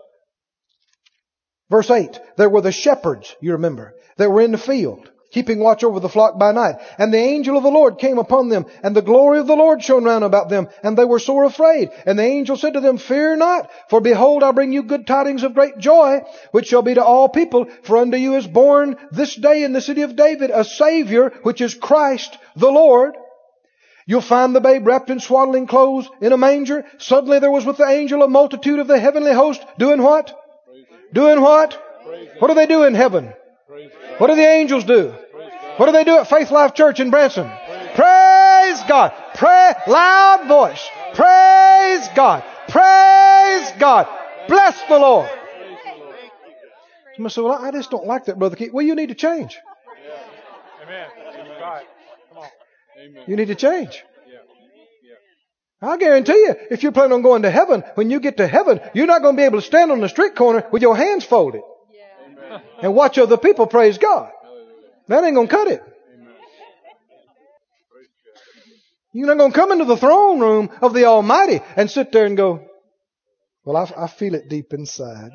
8, there were the shepherds, you remember, that were in the field, keeping watch over the flock by night. And the angel of the Lord came upon them, and the glory of the Lord shone round about them, and they were sore afraid. And the angel said to them, fear not, for behold, I bring you good tidings of great joy, which shall be to all people. For unto you is born this day in the city of David a Savior, which is Christ the Lord. You'll find the babe wrapped in swaddling clothes in a manger. Suddenly there was with the angel a multitude of the heavenly host. Doing what? Doing what? What do they do in heaven? What do the angels do? What do they do at Faith Life Church in Branson? Praise God. Pray, loud voice. Praise God. Praise God. Bless the Lord. Somebody said, well, I just don't like that, Brother Keith. Well, you need to change. Amen. Come on. Amen. You need to change. I guarantee you, if you plan on going to heaven, when you get to heaven, you're not going to be able to stand on the street corner with your hands folded and watch other people praise God. That ain't going to cut it. You're not going to come into the throne room of the Almighty and sit there and go, well, I feel it deep inside.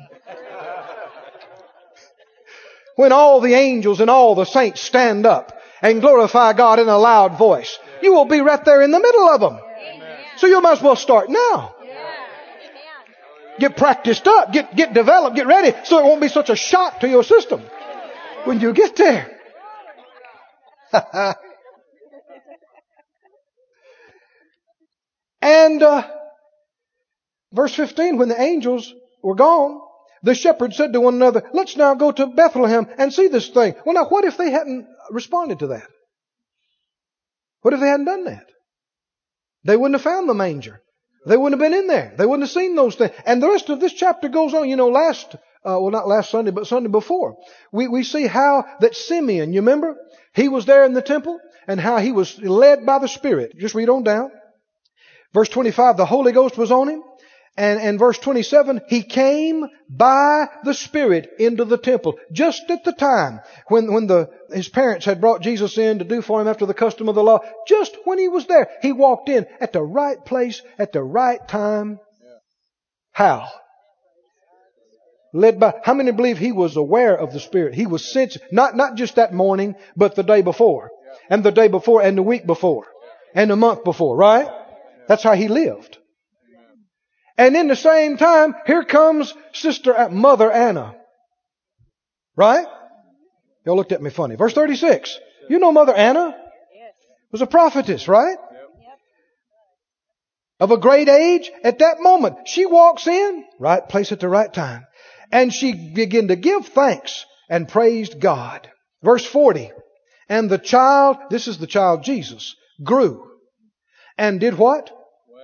When all the angels and all the saints stand up and glorify God in a loud voice, you will be right there in the middle of them. So you might as well start now. Get practiced up, get developed, get ready, so it won't be such a shock to your system when you get there. And verse 15, when the angels were gone, the shepherds said to one another, let's now go to Bethlehem and see this thing. Well, now, what if they hadn't responded to that? What if they hadn't done that? They wouldn't have found the manger. They wouldn't have been in there. They wouldn't have seen those things. And the rest of this chapter goes on. You know, not last Sunday, but Sunday before, we see how that Simeon, you remember? He was there in the temple and how he was led by the Spirit. Just read on down. Verse 25, the Holy Ghost was on him. And verse 27, he came by the Spirit into the temple. Just at the time when his parents had brought Jesus in to do for him after the custom of the law. Just when he was there, he walked in at the right place at the right time. How? Led by, how many believe he was aware of the Spirit? He was sensitive, not just that morning, but the day before, and the day before, and the week before, and the month before, right? That's how he lived. And in the same time, here comes Mother Anna. Right? Y'all looked at me funny. Verse 36. You know Mother Anna? Was a prophetess, right? Of a great age. At that moment, she walks in, right place at the right time. And she began to give thanks and praised God. Verse 40. And the child, this is the child Jesus, grew. And did what?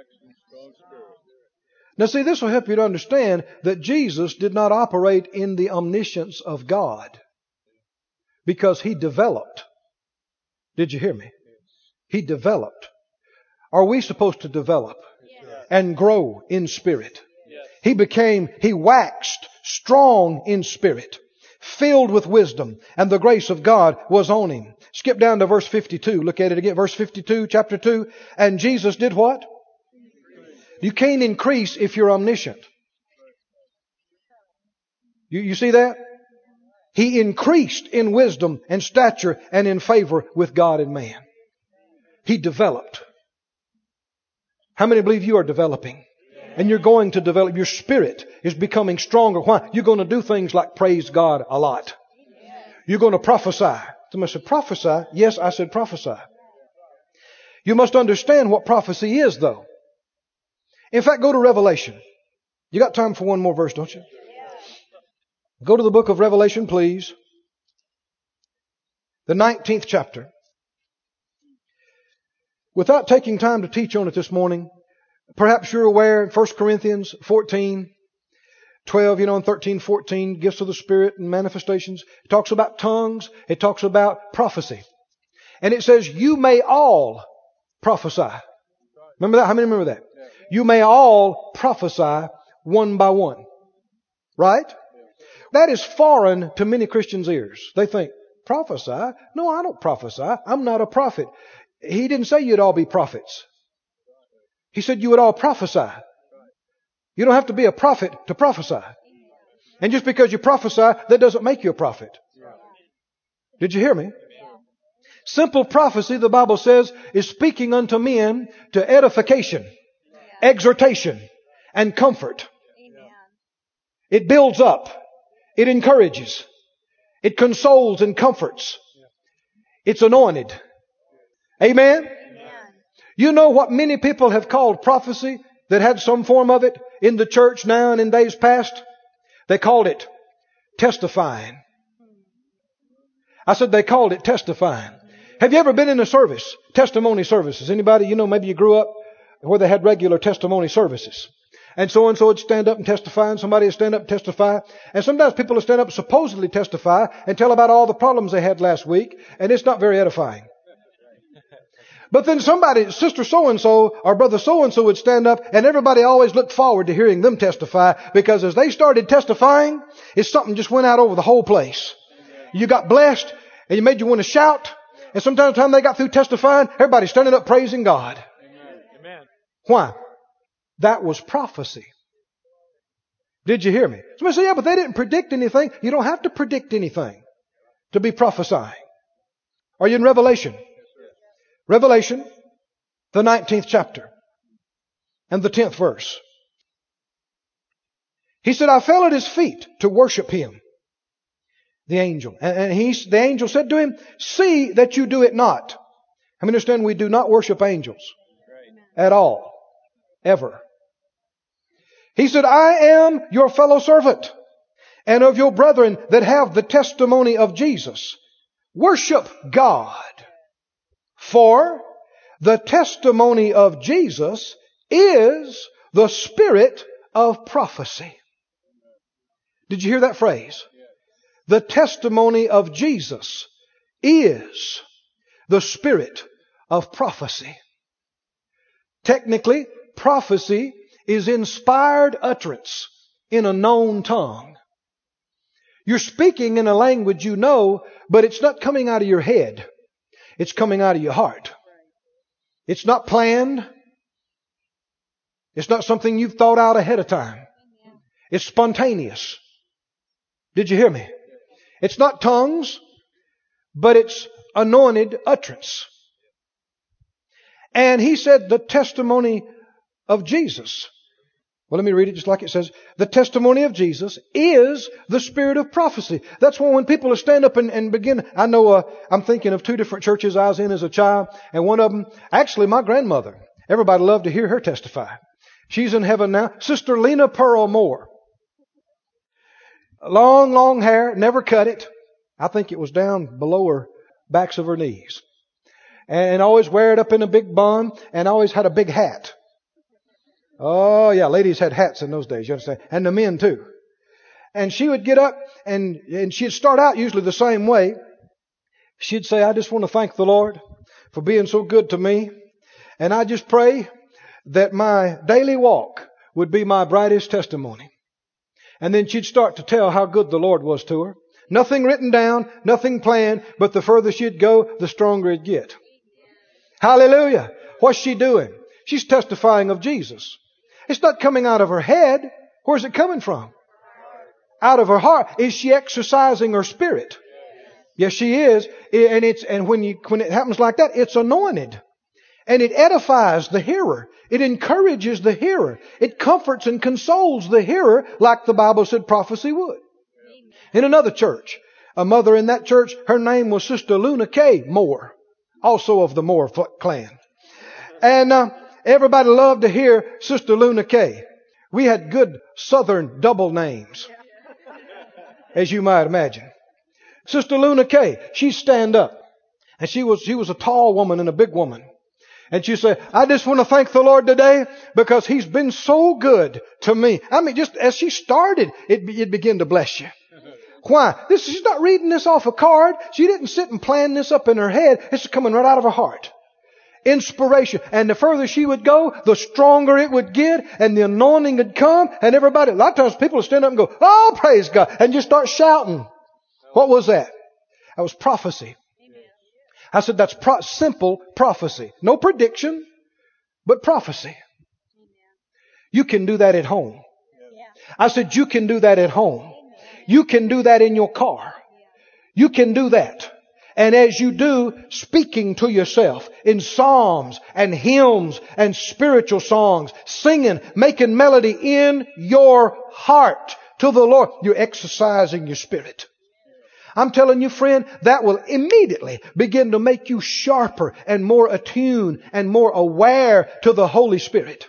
Now see, this will help you to understand that Jesus did not operate in the omniscience of God. Because He developed. Did you hear me? He developed. Are we supposed to develop and grow in spirit? He waxed strong in spirit, filled with wisdom, and the grace of God was on Him. Skip down to verse 52. Look at it again. Verse 52, chapter 2. And Jesus did what? You can't increase if you're omniscient. You see that? He increased in wisdom and stature and in favor with God and man. He developed. How many believe you are developing? And you're going to develop. Your spirit is becoming stronger. Why? You're going to do things like praise God a lot. You're going to prophesy. Somebody said, prophesy? Yes, I said prophesy. You must understand what prophecy is, though. In fact, go to Revelation. You got time for one more verse, don't you? Go to the book of Revelation, please. The 19th chapter. Without taking time to teach on it this morning, perhaps you're aware in 1 Corinthians 14, 12, and 13, 14, gifts of the Spirit and manifestations. It talks about tongues. It talks about prophecy. And it says, you may all prophesy. Remember that? How many remember that? You may all prophesy one by one. Right? That is foreign to many Christians' ears. They think, prophesy? No, I don't prophesy. I'm not a prophet. He didn't say you'd all be prophets. He said you would all prophesy. You don't have to be a prophet to prophesy. And just because you prophesy, that doesn't make you a prophet. Did you hear me? Simple prophecy, the Bible says, is speaking unto men to edification, exhortation, and comfort. It builds up. It encourages. It consoles and comforts. It's anointed. Amen? You know what many people have called prophecy that had some form of it in the church now and in days past? They called it testifying. I said they called it testifying. Have you ever been in a service? Testimony services. Anybody, maybe you grew up where they had regular testimony services. And so would stand up and testify, and somebody would stand up and testify. And sometimes people will stand up and supposedly testify and tell about all the problems they had last week, and it's not very edifying. But then sister so-and-so or brother so-and-so would stand up, and everybody always looked forward to hearing them testify, because as they started testifying, it's something just went out over the whole place. You got blessed, and you made you want to shout. And sometimes the time they got through testifying, everybody standing up praising God. Amen. Why? That was prophecy. Did you hear me? Somebody say, yeah, but they didn't predict anything. You don't have to predict anything to be prophesying. Are you in Revelation? Revelation, the 19th chapter and the 10th verse. He said, I fell at His feet to worship Him. The angel. And the angel said to him, see that you do it not. I understand we do not worship angels at all. ever. He said, I am your fellow servant and of your brethren that have the testimony of Jesus. Worship God. For the testimony of Jesus is the spirit of prophecy. Did you hear that phrase? The testimony of Jesus is the spirit of prophecy. Technically, prophecy is inspired utterance in a known tongue. You're speaking in a language you know, but it's not coming out of your head. It's coming out of your heart. It's not planned. It's not something you've thought out ahead of time. It's spontaneous. Did you hear me? It's not tongues, but it's anointed utterance. And he said the testimony of Jesus. Well, let me read it just like it says. The testimony of Jesus is the spirit of prophecy. That's when people stand up and begin. I know I'm thinking of two different churches I was in as a child. And one of them, actually my grandmother. Everybody loved to hear her testify. She's in heaven now. Sister Lena Pearl Moore. Long, long hair. Never cut it. I think it was down below her backs of her knees. And always wear it up in a big bun. And always had a big hat. Oh yeah, ladies had hats in those days, you understand? And the men too. And she would get up and she'd start out usually the same way. She'd say, I just want to thank the Lord for being so good to me. And I just pray that my daily walk would be my brightest testimony. And then she'd start to tell how good the Lord was to her. Nothing written down, nothing planned, but the further she'd go, the stronger it'd get. Hallelujah. What's she doing? She's testifying of Jesus. It's not coming out of her head. Where's it coming from? Out of her heart. Is she exercising her spirit? Yes, she is. And when it happens like that, it's anointed. And it edifies the hearer. It encourages the hearer. It comforts and consoles the hearer like the Bible said prophecy would. In another church, a mother in that church, her name was Sister Luna K. Moore, also of the Moore clan. And everybody loved to hear Sister Luna K. We had good southern double names, as you might imagine. Sister Luna K, she'd stand up. And she was a tall woman and a big woman. And she'd say, I just want to thank the Lord today because He's been so good to me. I mean, just as she started, it began to bless you. Why? She's not reading this off a card. She didn't sit and plan this up in her head. It's coming right out of her heart. Inspiration. And the further she would go, the stronger it would get, and the anointing would come, and everybody, a lot of times people would stand up and go, oh, praise God, and just start shouting. What was that? That was prophecy. I said that's simple prophecy. No prediction, but prophecy. You can do that at home. I said you can do that at home. You can do that in your car. You can do that. And as you do, speaking to yourself in psalms and hymns and spiritual songs, singing, making melody in your heart to the Lord, you're exercising your spirit. I'm telling you, friend, that will immediately begin to make you sharper and more attuned and more aware to the Holy Spirit.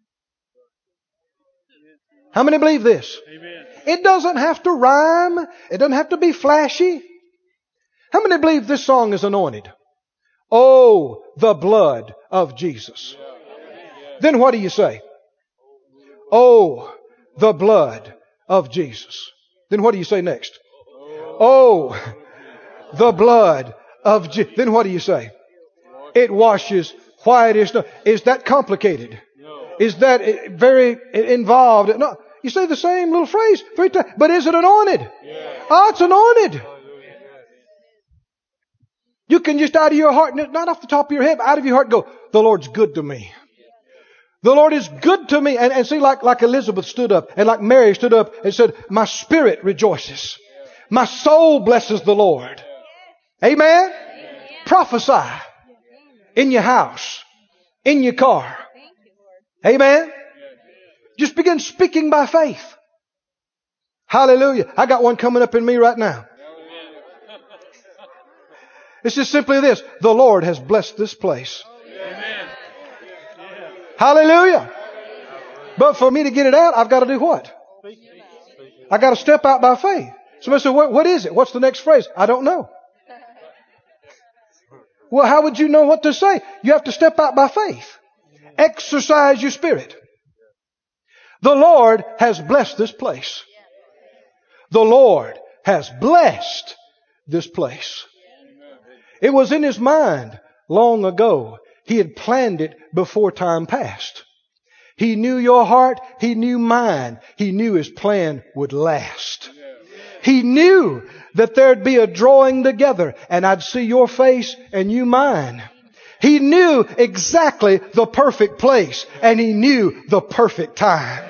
How many believe this? Amen. It doesn't have to rhyme. It doesn't have to be flashy. How many believe this song is anointed? Oh, the blood of Jesus. Then what do you say? Oh, the blood of Jesus. Then what do you say next? Oh, the blood of Jesus. Then what do you say? It washes white as snow. Is that complicated? Is that very involved? No. You say the same little phrase 3 times. But is it anointed? Oh, it's anointed. You can just out of your heart, not off the top of your head, but out of your heart go, the Lord's good to me. The Lord is good to me. And see, like Elizabeth stood up and like Mary stood up and said, my spirit rejoices. My soul blesses the Lord. Amen? Prophesy in your house, in your car. Amen? Just begin speaking by faith. Hallelujah. I got one coming up in me right now. It's just simply this. The Lord has blessed this place. Amen. Hallelujah. But for me to get it out, I've got to do what? I got to step out by faith. Somebody said, what is it? What's the next phrase? I don't know. Well, how would you know what to say? You have to step out by faith. Exercise your spirit. The Lord has blessed this place. The Lord has blessed this place. It was in His mind long ago. He had planned it before time passed. He knew your heart. He knew mine. He knew His plan would last. He knew that there'd be a drawing together and I'd see your face and you mine. He knew exactly the perfect place and He knew the perfect time.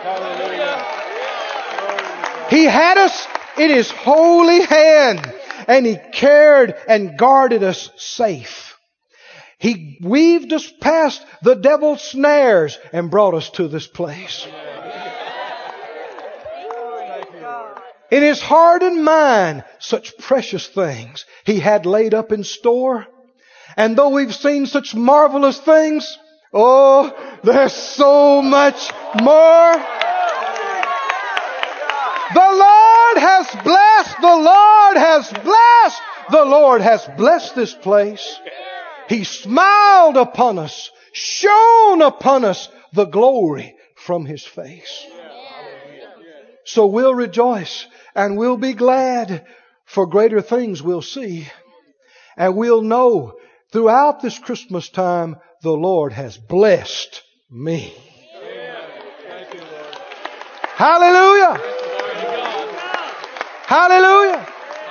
He had us in His holy hand and He cared and guarded us safe. He weaved us past the devil's snares and brought us to this place. In His heart and mind, such precious things He had laid up in store. And though we've seen such marvelous things, oh, there's so much more. The Lord has blessed, the Lord has blessed, the Lord has blessed this place. He smiled upon us, shone upon us the glory from His face. So we'll rejoice and we'll be glad, for greater things we'll see. And we'll know throughout this Christmas time, the Lord has blessed me. Hallelujah! Hallelujah!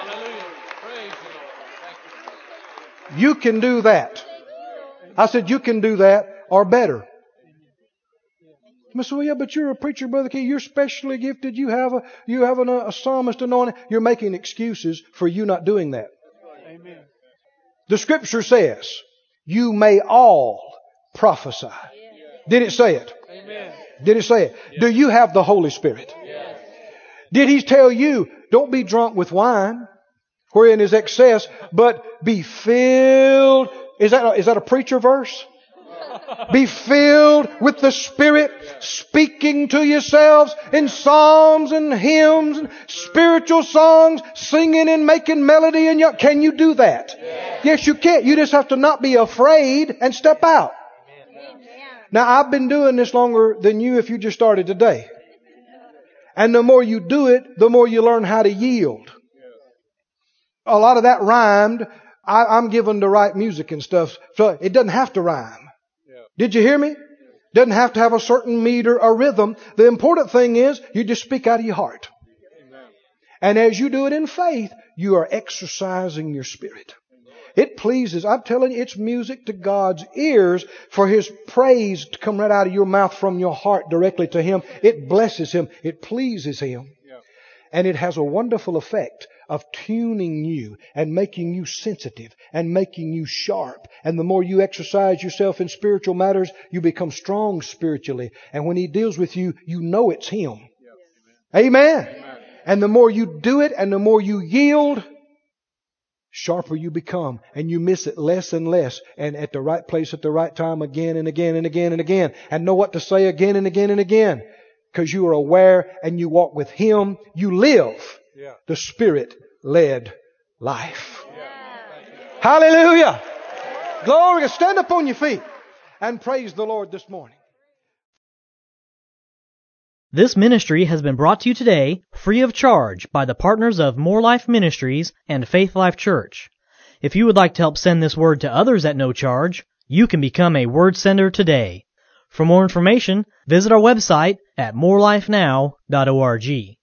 You can do that. I said you can do that or better. I said, well, yeah, but you're a preacher, Brother Key. You're specially gifted. You have a psalmist anointing. You're making excuses for you not doing that. Amen. The Scripture says, you may all prophesy. Did it say it? Amen. Did it say it? Yes. Do you have the Holy Spirit? Yes. Did He tell you, don't be drunk with wine, wherein is excess, but be filled? Is that a preacher verse? Be filled with the Spirit, speaking to yourselves in psalms and hymns and spiritual songs, singing and making melody. And can you do that? Yes, you can. You just have to not be afraid and step out. Now, I've been doing this longer than you if you just started today. And the more you do it, the more you learn how to yield. A lot of that rhymed. I'm given to write music and stuff, so it doesn't have to rhyme. Did you hear me? Doesn't have to have a certain meter or rhythm. The important thing is you just speak out of your heart. Amen. And as you do it in faith, you are exercising your spirit. It pleases, I'm telling you, it's music to God's ears for His praise to come right out of your mouth from your heart directly to Him. It blesses Him. It pleases Him. Yeah. And it has a wonderful effect of tuning you and making you sensitive and making you sharp. And the more you exercise yourself in spiritual matters, you become strong spiritually. And when He deals with you, you know it's Him. Yes. Amen. Amen. And the more you do it and the more you yield, sharper you become. And you miss it less and less. And at the right place at the right time again and again and again and again. And know what to say again and again and again. Because you are aware and you walk with Him. You live the Spirit-led life. Hallelujah. Glory. Stand up on your feet and praise the Lord this morning. This ministry has been brought to you today free of charge by the partners of More Life Ministries and Faith Life Church. If you would like to help send this word to others at no charge, you can become a word sender today. For more information, visit our website at morelifenow.org.